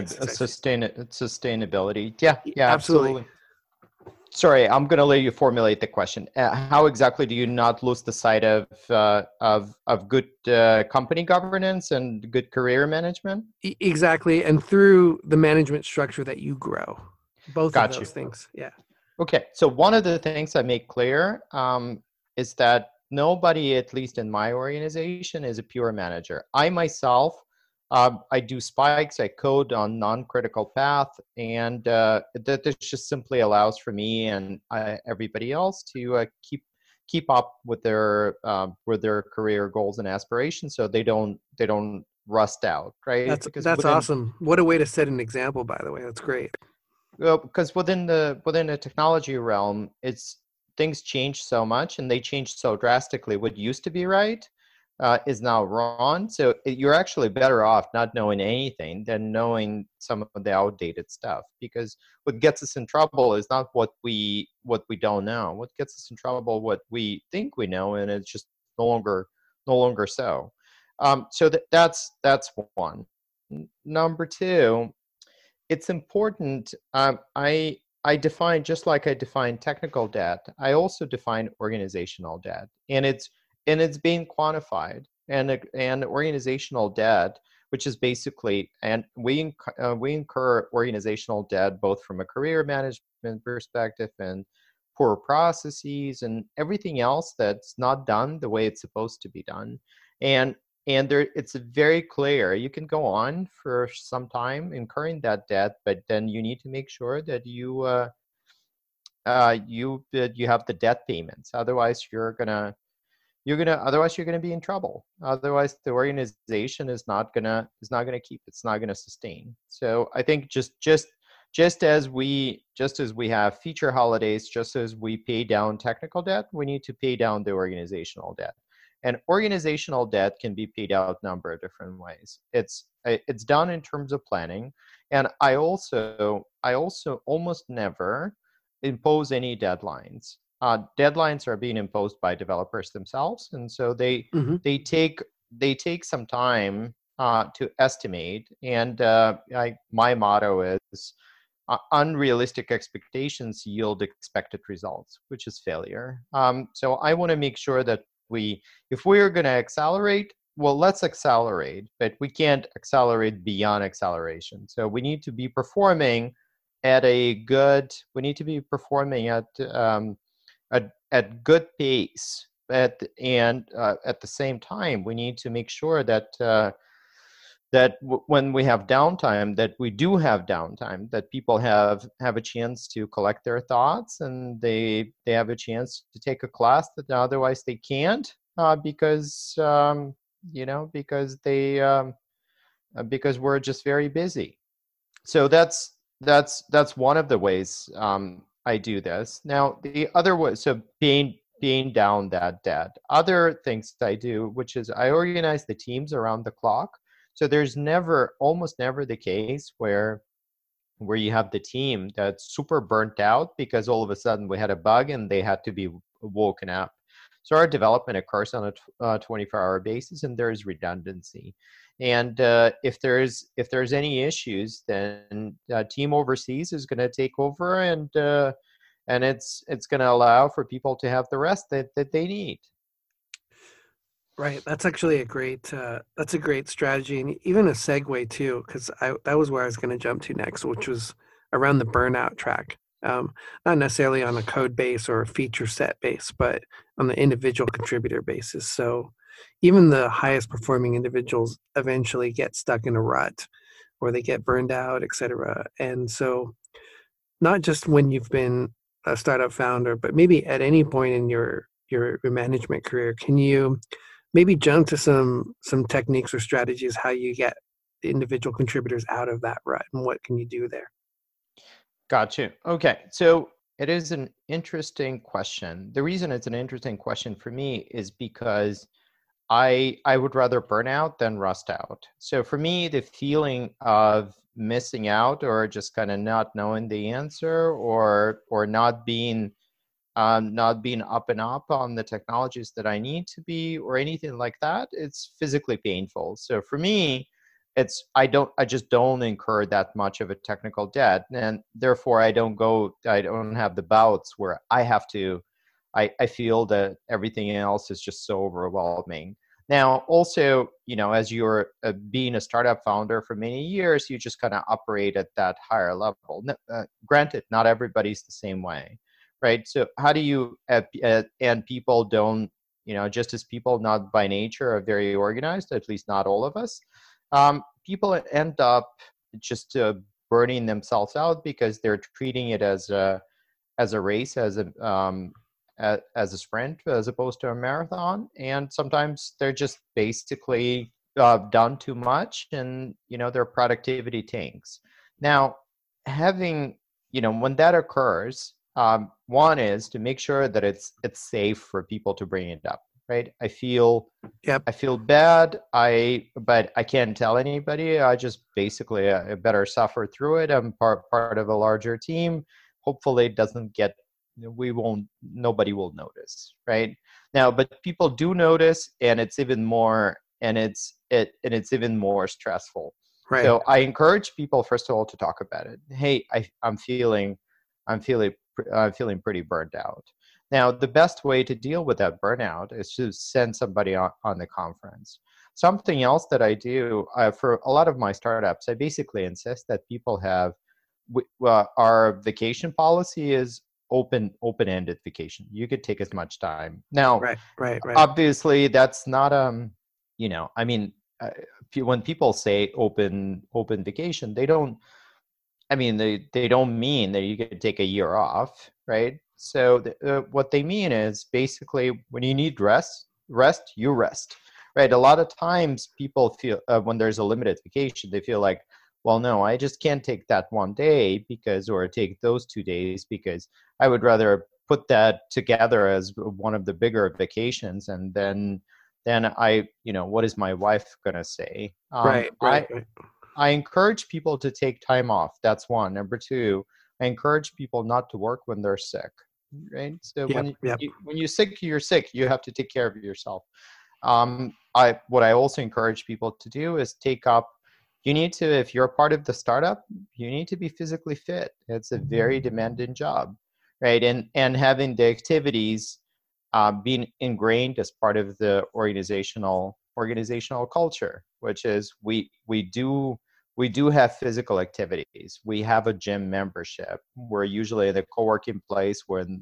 sustainability. Yeah, absolutely. Sorry, I'm going to let you formulate the question. How exactly do you not lose the sight of good company governance and good career management? Exactly, and through the management structure that you grow, both of those things. Yeah. Okay, so one of the things I make clear is that nobody, at least in my organization, is a pure manager. I myself, I do spikes, I code on non-critical path, and this just simply allows for me and everybody else to keep up with their career goals and aspirations, so they don't rust out, right? That's awesome. What a way to set an example, by the way. That's great. Well, because within the technology realm, things change so much, and they change so drastically. What used to be right is now wrong. So you're actually better off not knowing anything than knowing some of the outdated stuff. Because what gets us in trouble is not what we don't know. What gets us in trouble, what we think we know, and it's just no longer so. So that's one. Number two, it's important. I define, just like I define technical debt, I also define organizational debt, and it's being quantified. And organizational debt, which is basically, and we incur organizational debt both from a career management perspective and poor processes and everything else that's not done the way it's supposed to be done. And there, it's very clear. You can go on for some time incurring that debt, but then you need to make sure that you have the debt payments. Otherwise, you're gonna be in trouble. Otherwise, the organization is not gonna keep. It's not gonna sustain. So I think just as we have feature holidays, just as we pay down technical debt, we need to pay down the organizational debt. And organizational debt can be paid out a number of different ways. It's done in terms of planning, and I also almost never impose any deadlines. Deadlines are being imposed by developers themselves, and so they take some time to estimate. And my motto is unrealistic expectations yield expected results, which is failure. So I want to make sure that if we're going to accelerate, well, let's accelerate, but we can't accelerate beyond acceleration. So we need to be performing at good pace. At the same time, we need to make sure that when we have downtime, that we do have downtime, that people have a chance to collect their thoughts, and they have a chance to take a class that otherwise they can't because we're just very busy. So that's one of the ways I do this. Now the other way, so paying down that debt. Other things I do, which is I organize the teams around the clock. So there's almost never the case where you have the team that's super burnt out because all of a sudden we had a bug and they had to be woken up. So our development occurs on a 24-hour basis, and there's redundancy. And if there's any issues, then team overseas is going to take over, and it's going to allow for people to have the rest that they need. Right. That's actually a great strategy, and even a segue too, because that was where I was going to jump to next, which was around the burnout track. Not necessarily on a code base or a feature set base, but on the individual contributor basis. So even the highest performing individuals eventually get stuck in a rut, or they get burned out, et cetera. And so not just when you've been a startup founder, but maybe at any point in your management career, can you maybe jump to some techniques or strategies how you get individual contributors out of that rut, and what can you do there? Got you. Okay. So it is an interesting question. The reason it's an interesting question for me is because I would rather burn out than rust out. So for me, the feeling of missing out or just kind of not knowing the answer or not being up and up on the technologies that I need to be or anything like that, it's physically painful. So for me, I just don't incur that much of a technical debt, and therefore I don't have the bouts where I feel that everything else is just so overwhelming. Now, also, as you're being a startup founder for many years, you just kind of operate at that higher level. Granted, not everybody's the same way, right? So how do you and people don't, just as people not by nature are very organized, at least not all of us, people end up just burning themselves out because they're treating it as a race, as a sprint as opposed to a marathon, and sometimes they're just basically done too much, and their productivity tanks. Now, having when that occurs, one is to make sure that it's safe for people to bring it up, right? Yep. I feel bad. But I can't tell anybody. I just basically I better suffer through it. I'm part of a larger team. Hopefully, it doesn't get. We won't. Nobody will notice, right? Now, but people do notice, and it's even more. And it's even more stressful. Right. So I encourage people first of all to talk about it. Hey, I'm feeling, I'm feeling pretty burnt out. Now, the best way to deal with that burnout is to send somebody on the conference. Something else that I do for a lot of my startups, I basically insist that people have our vacation policy is open-ended vacation. You could take as much time. Now, Right. Right. Right. obviously, that's not I mean, when people say open vacation, they don't. I mean, they don't mean that you could take a year off, right? So what they mean is basically when you need rest, you rest, right? A lot of times people feel when there's a limited vacation, they feel like, well, no, I just can't take that one day or take those 2 days because I would rather put that together as one of the bigger vacations, and then what is my wife gonna say? Right. Right. Right. I encourage people to take time off. That's one. Number two, I encourage people not to work when they're sick. Right. So Yep. Yep. when you're sick, you're sick. You have to take care of yourself. What I also encourage people to do is take up. You need to, if you're part of the startup, you need to be physically fit. It's a very demanding job, right? And having the activities being ingrained as part of the organizational culture, which is we do have physical activities. We have a gym membership. We're usually in a co-working place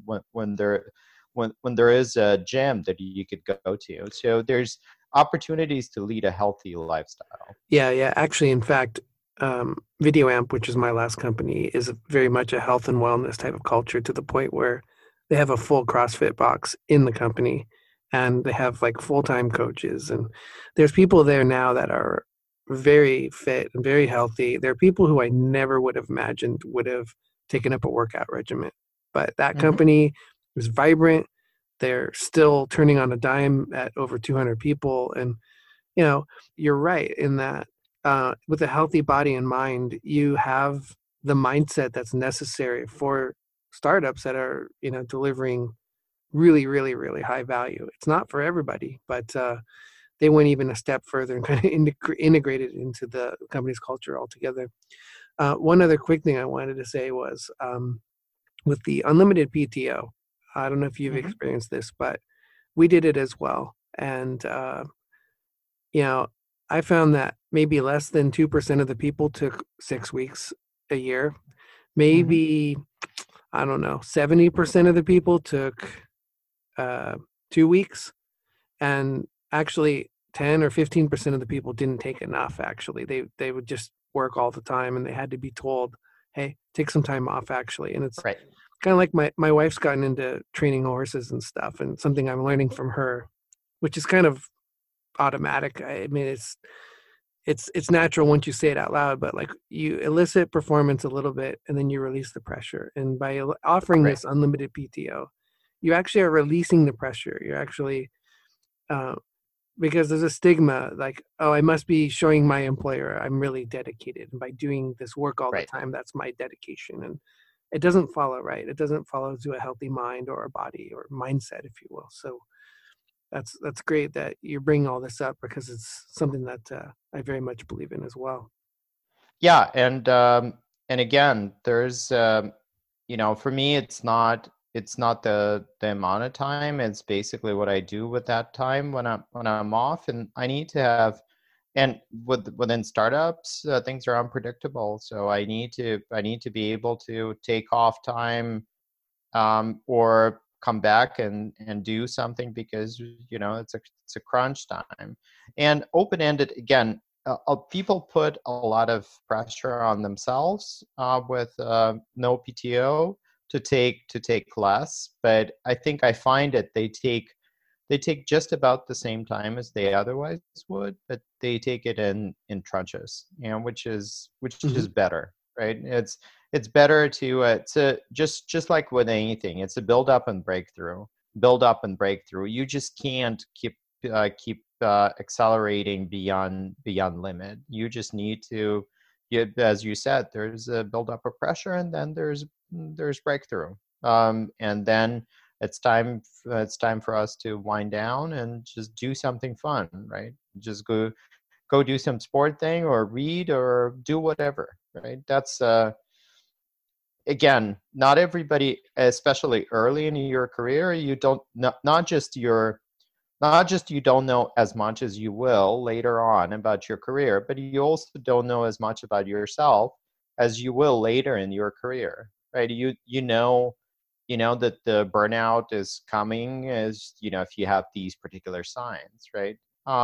when there is a gym that you could go to. So there's opportunities to lead a healthy lifestyle. Yeah. Yeah. Actually, in fact, VideoAmp, which is my last company, is very much a health and wellness type of culture, to the point where they have a full CrossFit box in the company, and they have like full-time coaches, and there's people there now that are very fit and very healthy. There are people who I never would have imagined would have taken up a workout regimen, but that Hmm. company is vibrant. They're still turning on a dime at over 200 people, and you know, you're right in that with a healthy body and mind, you have the mindset that's necessary for startups that are, delivering really, really, really high value. It's not for everybody, but they went even a step further and kind of integrated into the company's culture altogether. One other quick thing I wanted to say was with the unlimited PTO. I don't know if you've Hmm. experienced this, but we did it as well. And you know, I found that maybe less than 2% of the people took 6 weeks a year. Hmm. Maybe, I don't know, 70% of the people took 2 weeks. And actually, 10 or 15% of the people didn't take enough, actually. They would just work all the time, and they had to be told, hey, take some time off actually. And it's Right. kind of like my wife's gotten into training horses and stuff, and something I'm learning from her, which is kind of automatic. I mean, it's natural once you say it out loud, but like you elicit performance a little bit and then you release the pressure. And by offering Right. this unlimited PTO, you actually are releasing the pressure. You're actually uh, because there's a stigma like, oh, I must be showing my employer I'm really dedicated, and by doing this work all the Right. time, that's my dedication. And it doesn't follow, right? It doesn't follow to a healthy mind or a body or mindset, if you will. So that's great that you're bringing all this up, because it's something that I very much believe in as well. Yeah, and again, there's for me, it's not the amount of time. It's basically what I do with that time when I'm off, and I need to have. And within startups, things are unpredictable, so I need to be able to take off time, or come back and do something, because it's a crunch time. And open ended, again, people put a lot of pressure on themselves, with no PTO, to take less. But I think I find it they take just about the same time as they otherwise would, but they take it in tranches, which is Hmm. better, right? It's better to just like with anything, it's a build up and breakthrough, build up and breakthrough. You just can't keep accelerating beyond limit. You just need to, as you said, there's a build up of pressure, and then there's breakthrough, and then it's time for us to wind down and just do something fun, right? Just go do some sport thing, or read, or do whatever, right? That's again, not everybody, especially early in your career, you don't, not just you don't know as much as you will later on about your career, but you also don't know as much about yourself as you will later in your career, right? You know that the burnout is coming, as if you have these particular signs, right?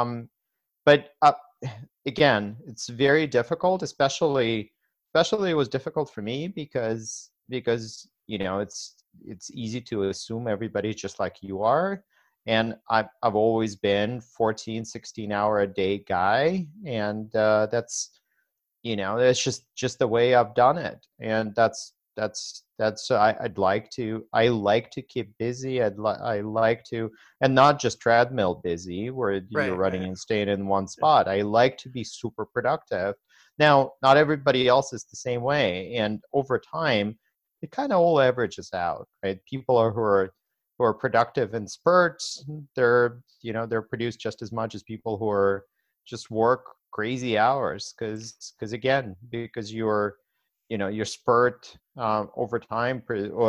But again, it's very difficult, especially it was difficult for me, because it's easy to assume everybody's just like you are. And I've always been 14, 16 hour a day guy, and that's just the way I've done it. And I like to keep busy. I like to, and not just treadmill busy where you're Right, running right. and staying in one spot. I like to be super productive. Now, not everybody else is the same way, and over time, it kind of all averages out, right? People who are productive in spurts, they're produced just as much as people who are just work crazy hours, because again, because your spurt, over time,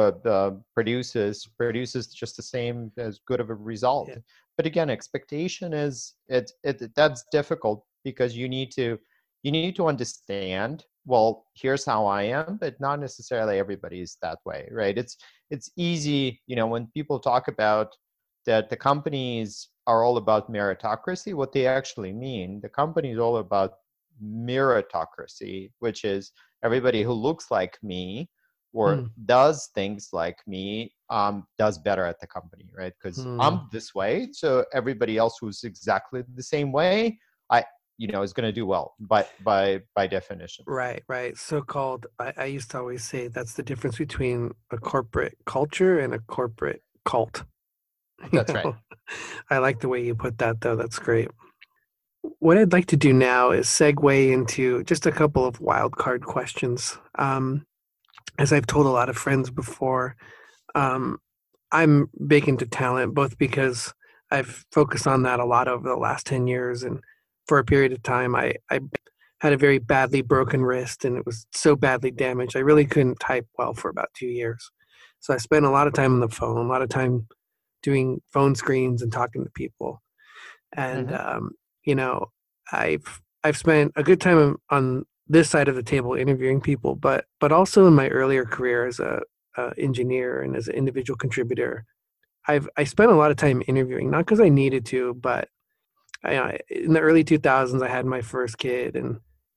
produces just the same as good of a result. Yeah. But again, expectation is that's difficult, because you need to understand, well, here's how I am, but not necessarily everybody is that way, right? It's easy, when people talk about that the companies are all about meritocracy. What they actually mean, the company is all about meritocracy, which is everybody who looks like me or Hmm. does things like me, does better at the company, right? Because Hmm. I'm this way, so everybody else who's exactly the same way, I is going to do well by definition. Right, right. So-called, I used to always say that's the difference between a corporate culture and a corporate cult. You That's right. know, I like the way you put that, though. That's great. What I'd like to do now is segue into just a couple of wild card questions. As I've told a lot of friends before, um, I'm big into talent, both because I've focused on that a lot over the last 10 years. And for a period of time, I had a very badly broken wrist, and it was so badly damaged. I really couldn't type well for about 2 years. So I spent a lot of time on the phone, a lot of time doing phone screens and talking to people. And, Hmm. you know, I've spent a good time on this side of the table interviewing people, but also in my earlier career as a engineer and as an individual contributor, I spent a lot of time interviewing, not because I needed to, but in the early 2000s, I had my first kid, and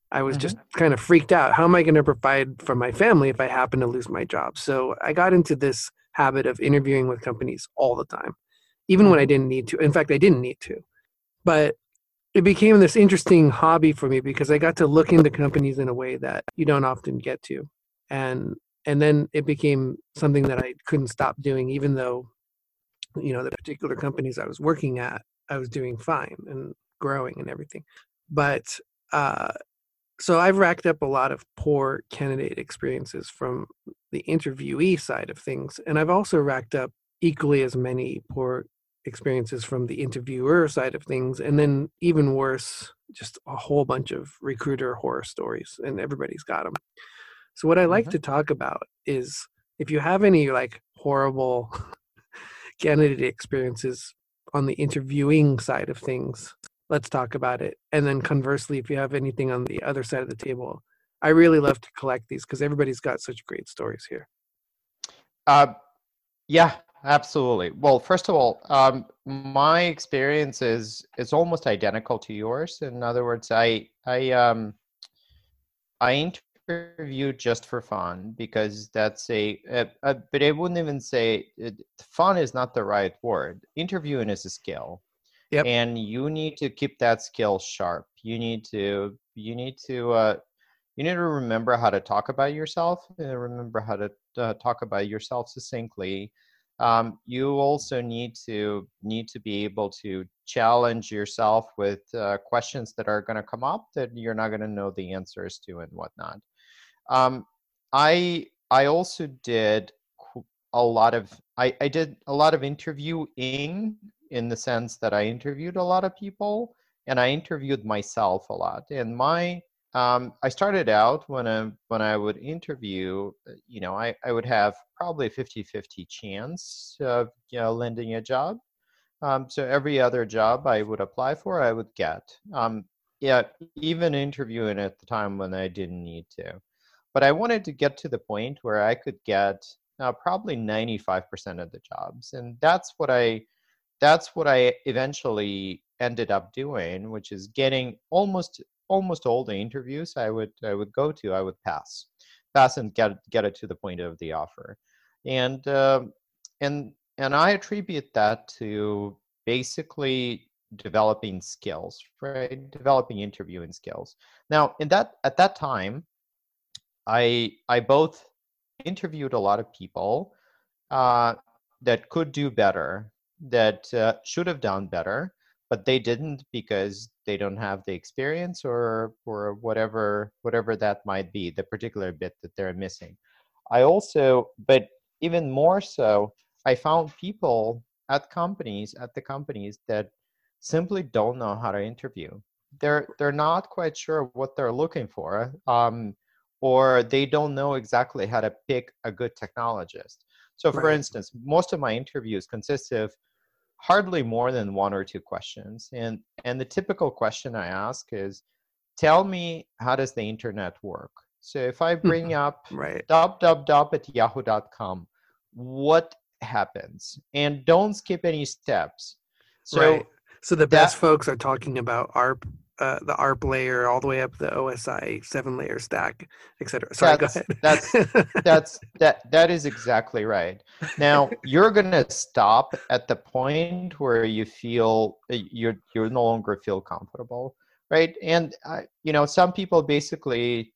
I was just Mm-hmm. kind of freaked out. How am I going to provide for my family if I happen to lose my job? So I got into this habit of interviewing with companies all the time, even when I Mm-hmm. didn't need to. In fact, I didn't need to. But it became this interesting hobby for me because I got to look into companies in a way that you don't often get to. And and then it became something that I couldn't stop doing, even though, the particular companies I was working at, I was doing fine and growing and everything. But uh, so I've racked up a lot of poor candidate experiences from the interviewee side of things, and I've also racked up equally as many poor experiences from the interviewer side of things, and then even worse, just a whole bunch of recruiter horror stories, and everybody's got them. So what I like Mm-hmm. to talk about is if you have any like horrible candidate experiences on the interviewing side of things, let's talk about it. And then conversely, if you have anything on the other side of the table, I really love to collect these because everybody's got such great stories here. Uh, yeah, absolutely. Well, first of all, my experience is almost identical to yours. In other words, I interview just for fun because that's but I wouldn't even say fun is not the right word. Interviewing is a skill, Yep. and you need to keep that skill sharp. You need to remember how to talk about yourself, remember how to talk about yourself succinctly. You also need to be able to challenge yourself with questions that are going to come up that you're not going to know the answers to and whatnot. Um, I also did I did a lot of interviewing in the sense that I interviewed a lot of people and I interviewed myself a lot. And I started out when I would interview, I would have probably 50-50 chance of landing a job. So every other job I would apply for, I would get. Yeah, even interviewing at the time when I didn't need to. But I wanted to get to the point where I could get probably 95% of the jobs, and that's what I eventually ended up doing, which is getting almost all the interviews I would go to, I would pass and get it to the point of the offer, and and I attribute that to basically developing skills, right? Developing interviewing skills. Now, at that time, I both interviewed a lot of people uh, that could do better, that should have done better, but they didn't because they don't have the experience or whatever that might be, the particular bit that they're missing. But even more so, I found people at the companies that simply don't know how to interview. They're not quite sure what they're looking for, or they don't know exactly how to pick a good technologist. So, for Right. instance, most of my interviews consist of hardly more than one or two questions, and the typical question I ask is, "Tell me, how does the internet work?" So if I bring up Right. www@yahoo.com, what happens? And don't skip any steps. Right. So So the best that folks are talking about ARP, the ARP layer all the way up the OSI 7 layer stack, etc. Sorry, go that's that's ahead. that is exactly right. Now you're gonna stop at the point where you feel you're no longer feel comfortable, right? And some people basically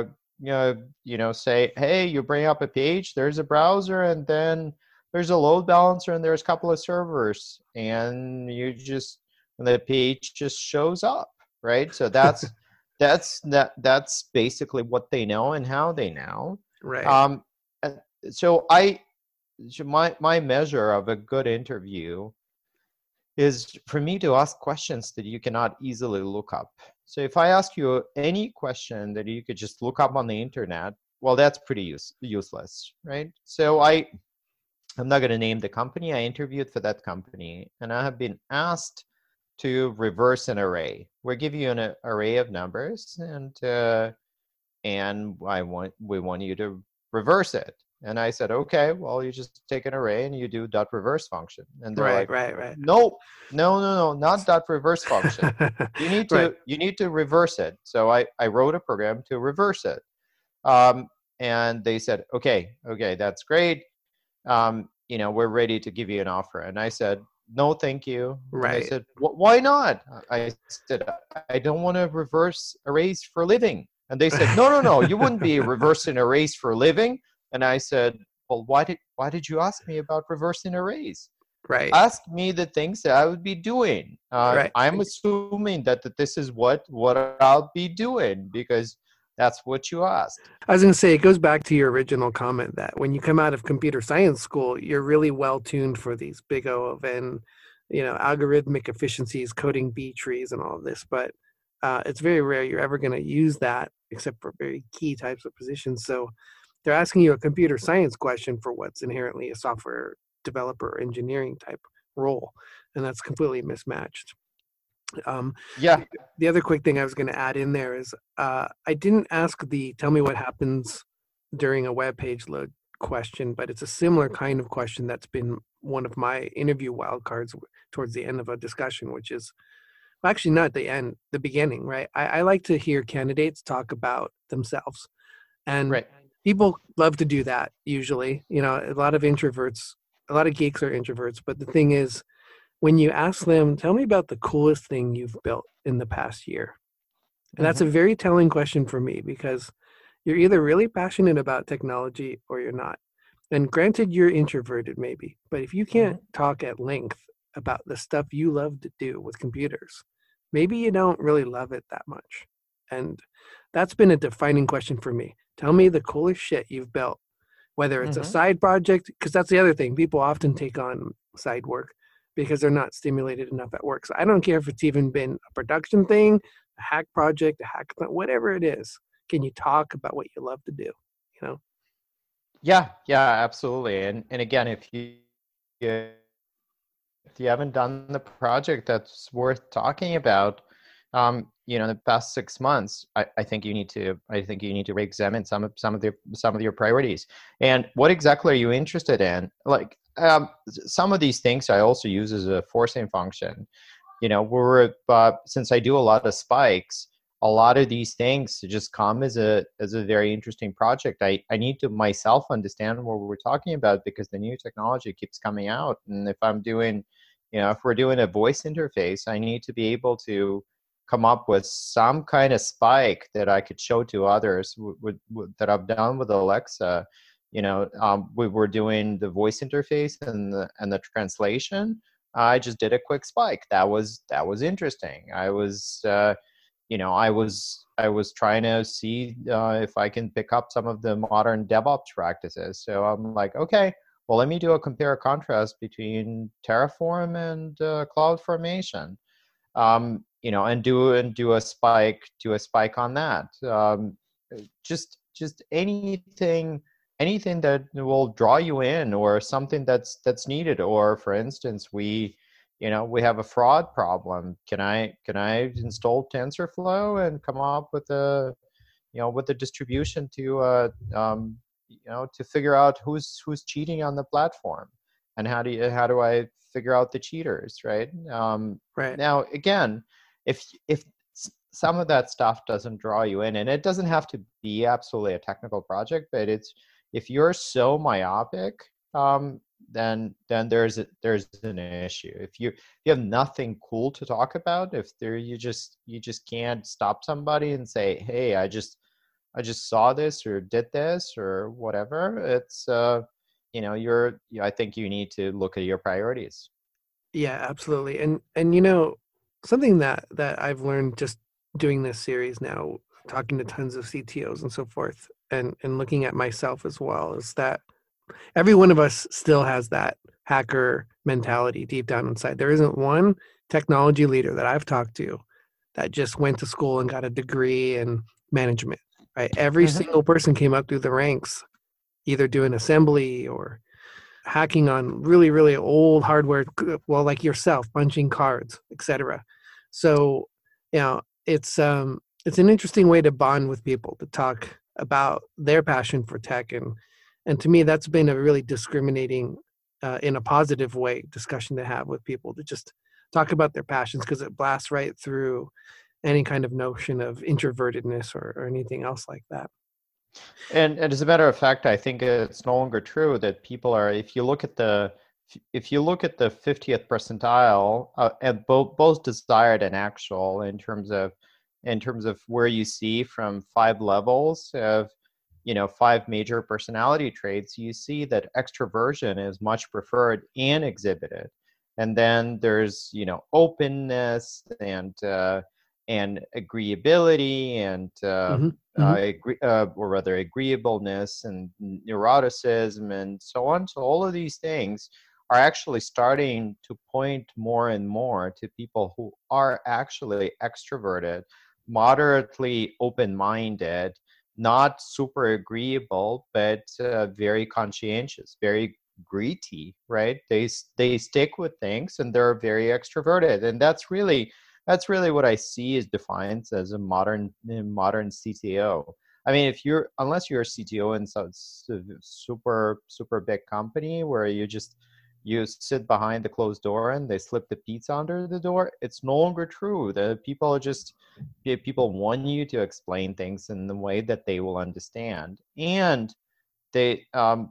say, hey, you bring up a page, there's a browser, and then there's a load balancer, and there's a couple of servers, and the page just shows up, right? So that's basically what they know and how they know. Right. Um, and so my measure of a good interview is for me to ask questions that you cannot easily look up. So if I ask you any question that you could just look up on the internet, well, that's pretty useless, right? So I'm not going to name the company. I interviewed for that company, and I have been asked to reverse an array. We give you an array of numbers, and we want you to reverse it. And I said, okay, well, you just take an array and you do dot reverse function. And they're Right, like, right, right. no, no, no, no, not dot reverse function. Right. You need to reverse it. So I wrote a program to reverse it. Um, and they said, okay, that's great. We're ready to give you an offer. And I said, no, thank you. And they Right. said, why not? I said, I don't want to reverse arrays for a living. And they said, no, no, no, you wouldn't be reversing arrays for a living. And I said, well, why did you ask me about reversing arrays? Right. Ask me the things that I would be doing. Right. I'm assuming that this is what I'll be doing because that's what you asked. I was going to say, it goes back to your original comment that when you come out of computer science school, you're really well tuned for these big O of N, algorithmic efficiencies, coding B trees, and all of this. But it's very rare you're ever going to use that except for very key types of positions. So they're asking you a computer science question for what's inherently a software developer engineering type role, and that's completely mismatched. Um, Yeah. the other quick thing I was going to add in there is I didn't ask the tell me what happens during a web page load question, but it's a similar kind of question that's been one of my interview wildcards towards the end of a discussion, which is well, actually not the end, the beginning, right? I like to hear candidates talk about themselves. And Right. people love to do that usually. A lot of introverts, a lot of geeks are introverts, but the thing is, when you ask them, tell me about the coolest thing you've built in the past year. And that's a Mm-hmm. very telling question for me because you're either really passionate about technology or you're not. And granted, you're introverted maybe, but if you Mm-hmm. can't talk at length about the stuff you love to do with computers, maybe you don't really love it that much. And that's been a defining question for me. Tell me the coolest shit you've built, whether it's a Mm-hmm. side project, because that's the other thing. People often take on side work because they're not stimulated enough at work. So I don't care if it's even been a production thing, a hack project, a hackathon, whatever it is. Can you talk about what you love to do? You know? Yeah, absolutely. And again, if you haven't done the project that's worth talking about, in the past 6 months, I think you need to re-examine some of your priorities. And what exactly are you interested in? Like some of these things I also use as a forcing function. Since I do a lot of spikes, a lot of these things just come as a very interesting project. I need to myself understand what we're talking about because the new technology keeps coming out. And if we're doing a voice interface, I need to be able to come up with some kind of spike that I could show to others that I've done with Alexa. We were doing the voice interface and the translation. I just did a quick spike. That was interesting. I was trying to see if I can pick up some of the modern DevOps practices. So I'm like, okay, well, let me do a compare contrast between Terraform and CloudFormation. And do a spike on that. Just anything that will draw you in, or something that's needed. Or for instance, we have a fraud problem. Can I install TensorFlow and come up with a distribution to figure out who's cheating on the platform, and how do I figure out the cheaters, right? Right. Now again, if some of that stuff doesn't draw you in, and it doesn't have to be absolutely a technical project, but if you're so myopic, then there's an issue. If you have nothing cool to talk about, if you just can't stop somebody and say, hey, I just saw this or did this or whatever, it's I think you need to look at your priorities. Yeah, absolutely. And something that I've learned just doing this series now, talking to tons of CTOs and so forth, and looking at myself as well, is that every one of us still has that hacker mentality deep down inside. There isn't one technology leader that I've talked to that just went to school and got a degree in management, right? Every Mm-hmm. single person came up through the ranks, either doing assembly or hacking on really, really old hardware, well, like yourself, punching cards, etc. So, it's an interesting way to bond with people, to talk about their passion for tech. And to me, that's been a really discriminating, in a positive way, discussion to have with people, to just talk about their passions, because it blasts right through any kind of notion of introvertedness or anything else like that. And as a matter of fact, I think it's no longer true that people are. If you look at the 50th percentile, at both desired and actual, in terms of where you see from 5 levels of, you know, 5 major personality traits, you see that extroversion is much preferred and exhibited. And then there's, you know, openness and agreeability and Hmm. Hmm. or rather agreeableness and neuroticism and so on. So all of these things are actually starting to point more and more to people who are actually extroverted, moderately open-minded, not super agreeable, but very conscientious, very greedy, right? They stick with things and they're very extroverted, and that's really what I see is defined as a modern CTO. I mean, if you're unless you're a CTO in some super big company where you sit behind the closed door and they slip the pizza under the door, it's no longer true. The people are just people want you to explain things in the way that they will understand, and they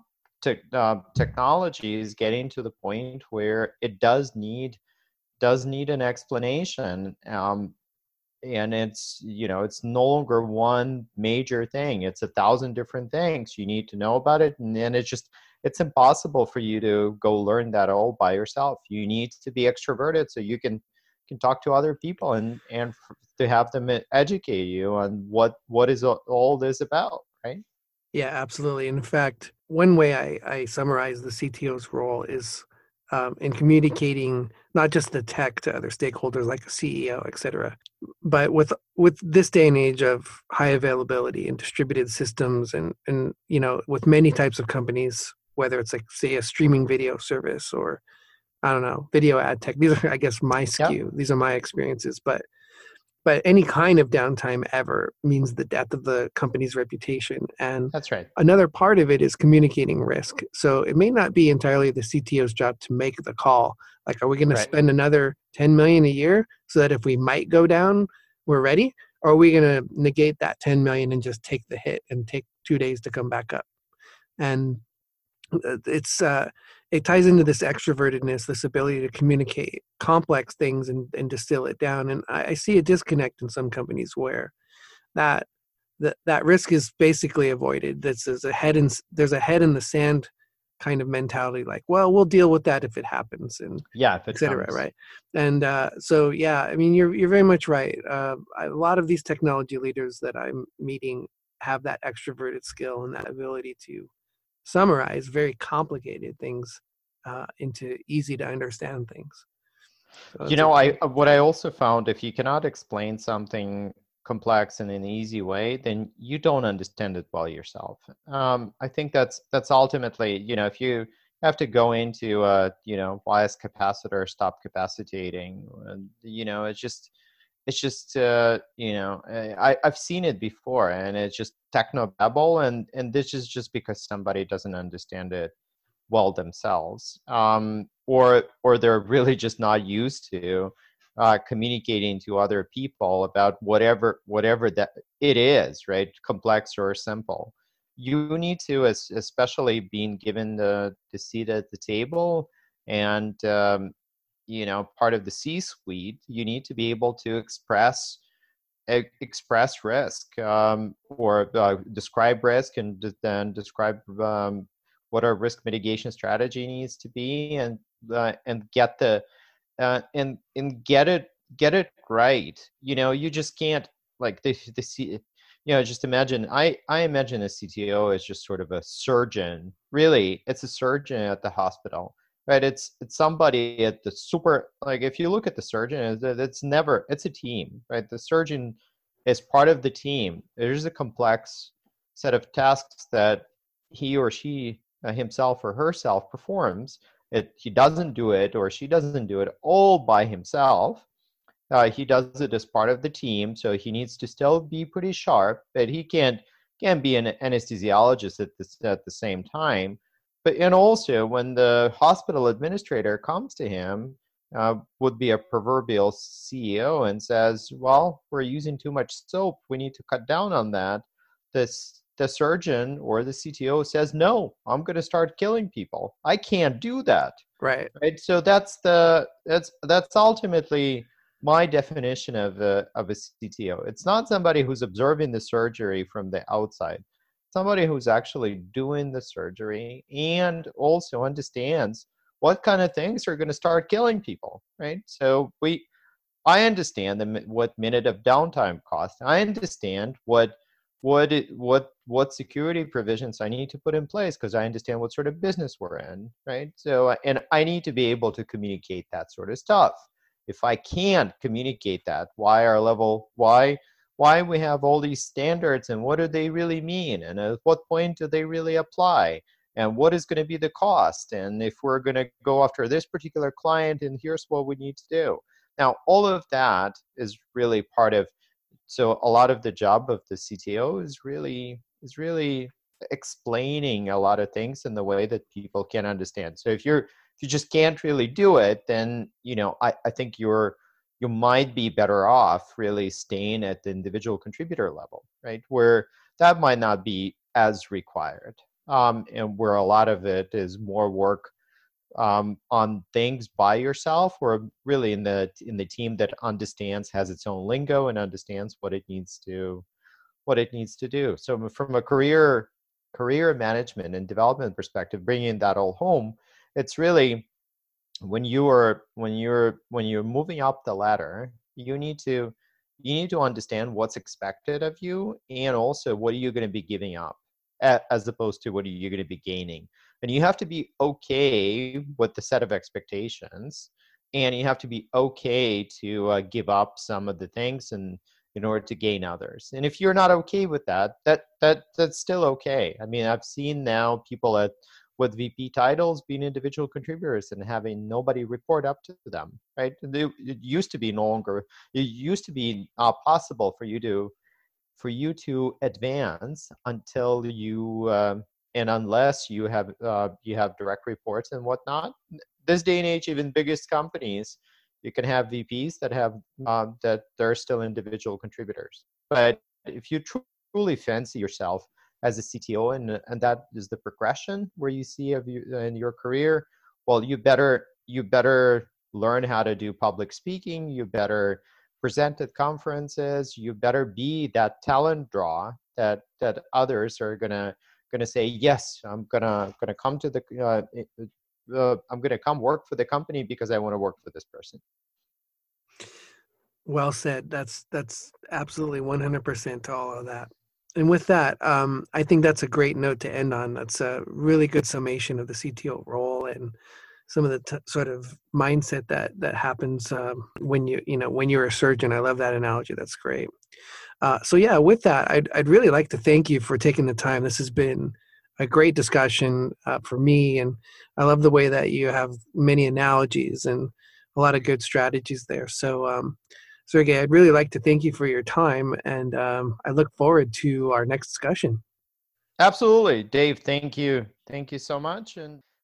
technology is getting to the point where it does need an explanation. And it's, you know, it's no longer one major thing, it's 1,000 different things you need to know about it. And then it's impossible for you to go learn that all by yourself. You need to be extroverted so you can talk to other people and to have them educate you on what is all this about, right? Yeah, absolutely. In fact, one way I summarize the CTO's role is, in communicating not just the tech to other stakeholders like a CEO, et cetera, but with this day and age of high availability and distributed systems, and you know, with many types of companies, whether it's like, say, a streaming video service, or I don't know, video ad tech. These are, I guess, my Yeah, skew. These are my experiences, but any kind of downtime ever means the death of the company's reputation. And that's right. another part of it is communicating risk. So it may not be entirely the CTO's job to make the call. Like, are we going to Right. spend another 10 million a year so that if we might go down, we're ready? Or are we going to negate that 10 million and just take the hit and take 2 days to come back up? And it's it ties into this extrovertedness, this ability to communicate complex things and distill it down. And I see a disconnect in some companies where that that risk is basically avoided. There's a head in the sand kind of mentality, like, well, we'll deal with that if it happens, and Yeah, if et it cetera, comes. right? And so yeah, I mean, you're very much right. A lot of these technology leaders that I'm meeting have that extroverted skill and that ability to summarize very complicated things, into easy to understand things. So You it's a know, I great what I job. also found, if you cannot explain something complex in an easy way, then you don't understand it well yourself. I think that's ultimately, you know, if you have to go into you know, why is capacitor stop capacitating? You know, it's just you know, I've seen it before, and it's just techno babble, and this is just because somebody doesn't understand it well themselves, or they're really just not used to communicating to other people about whatever that it is, right? Complex or simple. You need to, especially being given the seat at the table and you know, part of the C-suite, you need to be able to express risk, or describe risk, and then describe what our risk mitigation strategy needs to be, and get the and get it right. You know, you just can't, like, you know, just imagine, I imagine a CTO as just sort of a surgeon. Really, it's a surgeon at the hospital, right? It's somebody at the super, like, if you look at the surgeon, it's a team, right? The surgeon is part of the team. There's a complex set of tasks that he or she, himself or herself, performs. He doesn't do it, or she doesn't do it all by himself. He does it as part of the team, so he needs to still be pretty sharp, but he can't can be an anesthesiologist at the same time. But and also when the hospital administrator comes to him, would be a proverbial CEO and says, "Well, we're using too much soap. We need to cut down on that." The surgeon or the CTO says, "No, I'm going to start killing people. I can't do that." Right. Right. So that's ultimately my definition of a CTO. It's not somebody who's observing the surgery from the outside. Somebody who's actually doing the surgery and also understands what kind of things are going to start killing people, right? So I understand what minute of downtime costs. I understand what security provisions I need to put in place because I understand what sort of business we're in, right? So and I need to be able to communicate that sort of stuff. If I can't communicate that, why we have all these standards and what do they really mean and at what point do they really apply? And what is going to be the cost? And if we're going to go after this particular client, and here's what we need to do. Now, all of that is really part of, so a lot of the job of the CTO is really explaining a lot of things in the way that people can understand. So if you just can't really do it, then I think you might be better off really staying at the individual contributor level, right? Where that might not be as required, and where a lot of it is more work on things by yourself, or really in the team that understands, has its own lingo and understands what it needs to do. So from a career management and development perspective, bringing that all home, it's really when you're moving up the ladder, you need to understand what's expected of you, and also what are you going to be giving up, as opposed to what are you going to be gaining. And you have to be okay with the set of expectations, and you have to be okay to give up some of the things and in order to gain others. And if you're not okay with that's still okay. I mean, I've seen now people with VP titles being individual contributors and having nobody report up to them, right? It used to be no longer, it used to be possible for you to advance until you and unless you have direct reports and whatnot. This day and age, even biggest companies, you can have VPs that they're still individual contributors. But if you truly fancy yourself as a CTO, and that is the progression where you see of you in your career, well, you better learn how to do public speaking. You better present at conferences. You better be that talent draw that others are gonna say, yes, I'm gonna come to I'm gonna come work for the company because I want to work for this person. Well said. That's absolutely 100% to all of that. And with that, I think that's a great note to end on. That's a really good summation of the CTO role and some of the sort of mindset that happens when when you're a surgeon. I love that analogy. That's great. So yeah, with that, I'd really like to thank you for taking the time. This has been a great discussion for me, and I love the way that you have many analogies and a lot of good strategies there. So, Sergey, I'd really like to thank you for your time, and I look forward to our next discussion. Absolutely, Dave. Thank you so much, and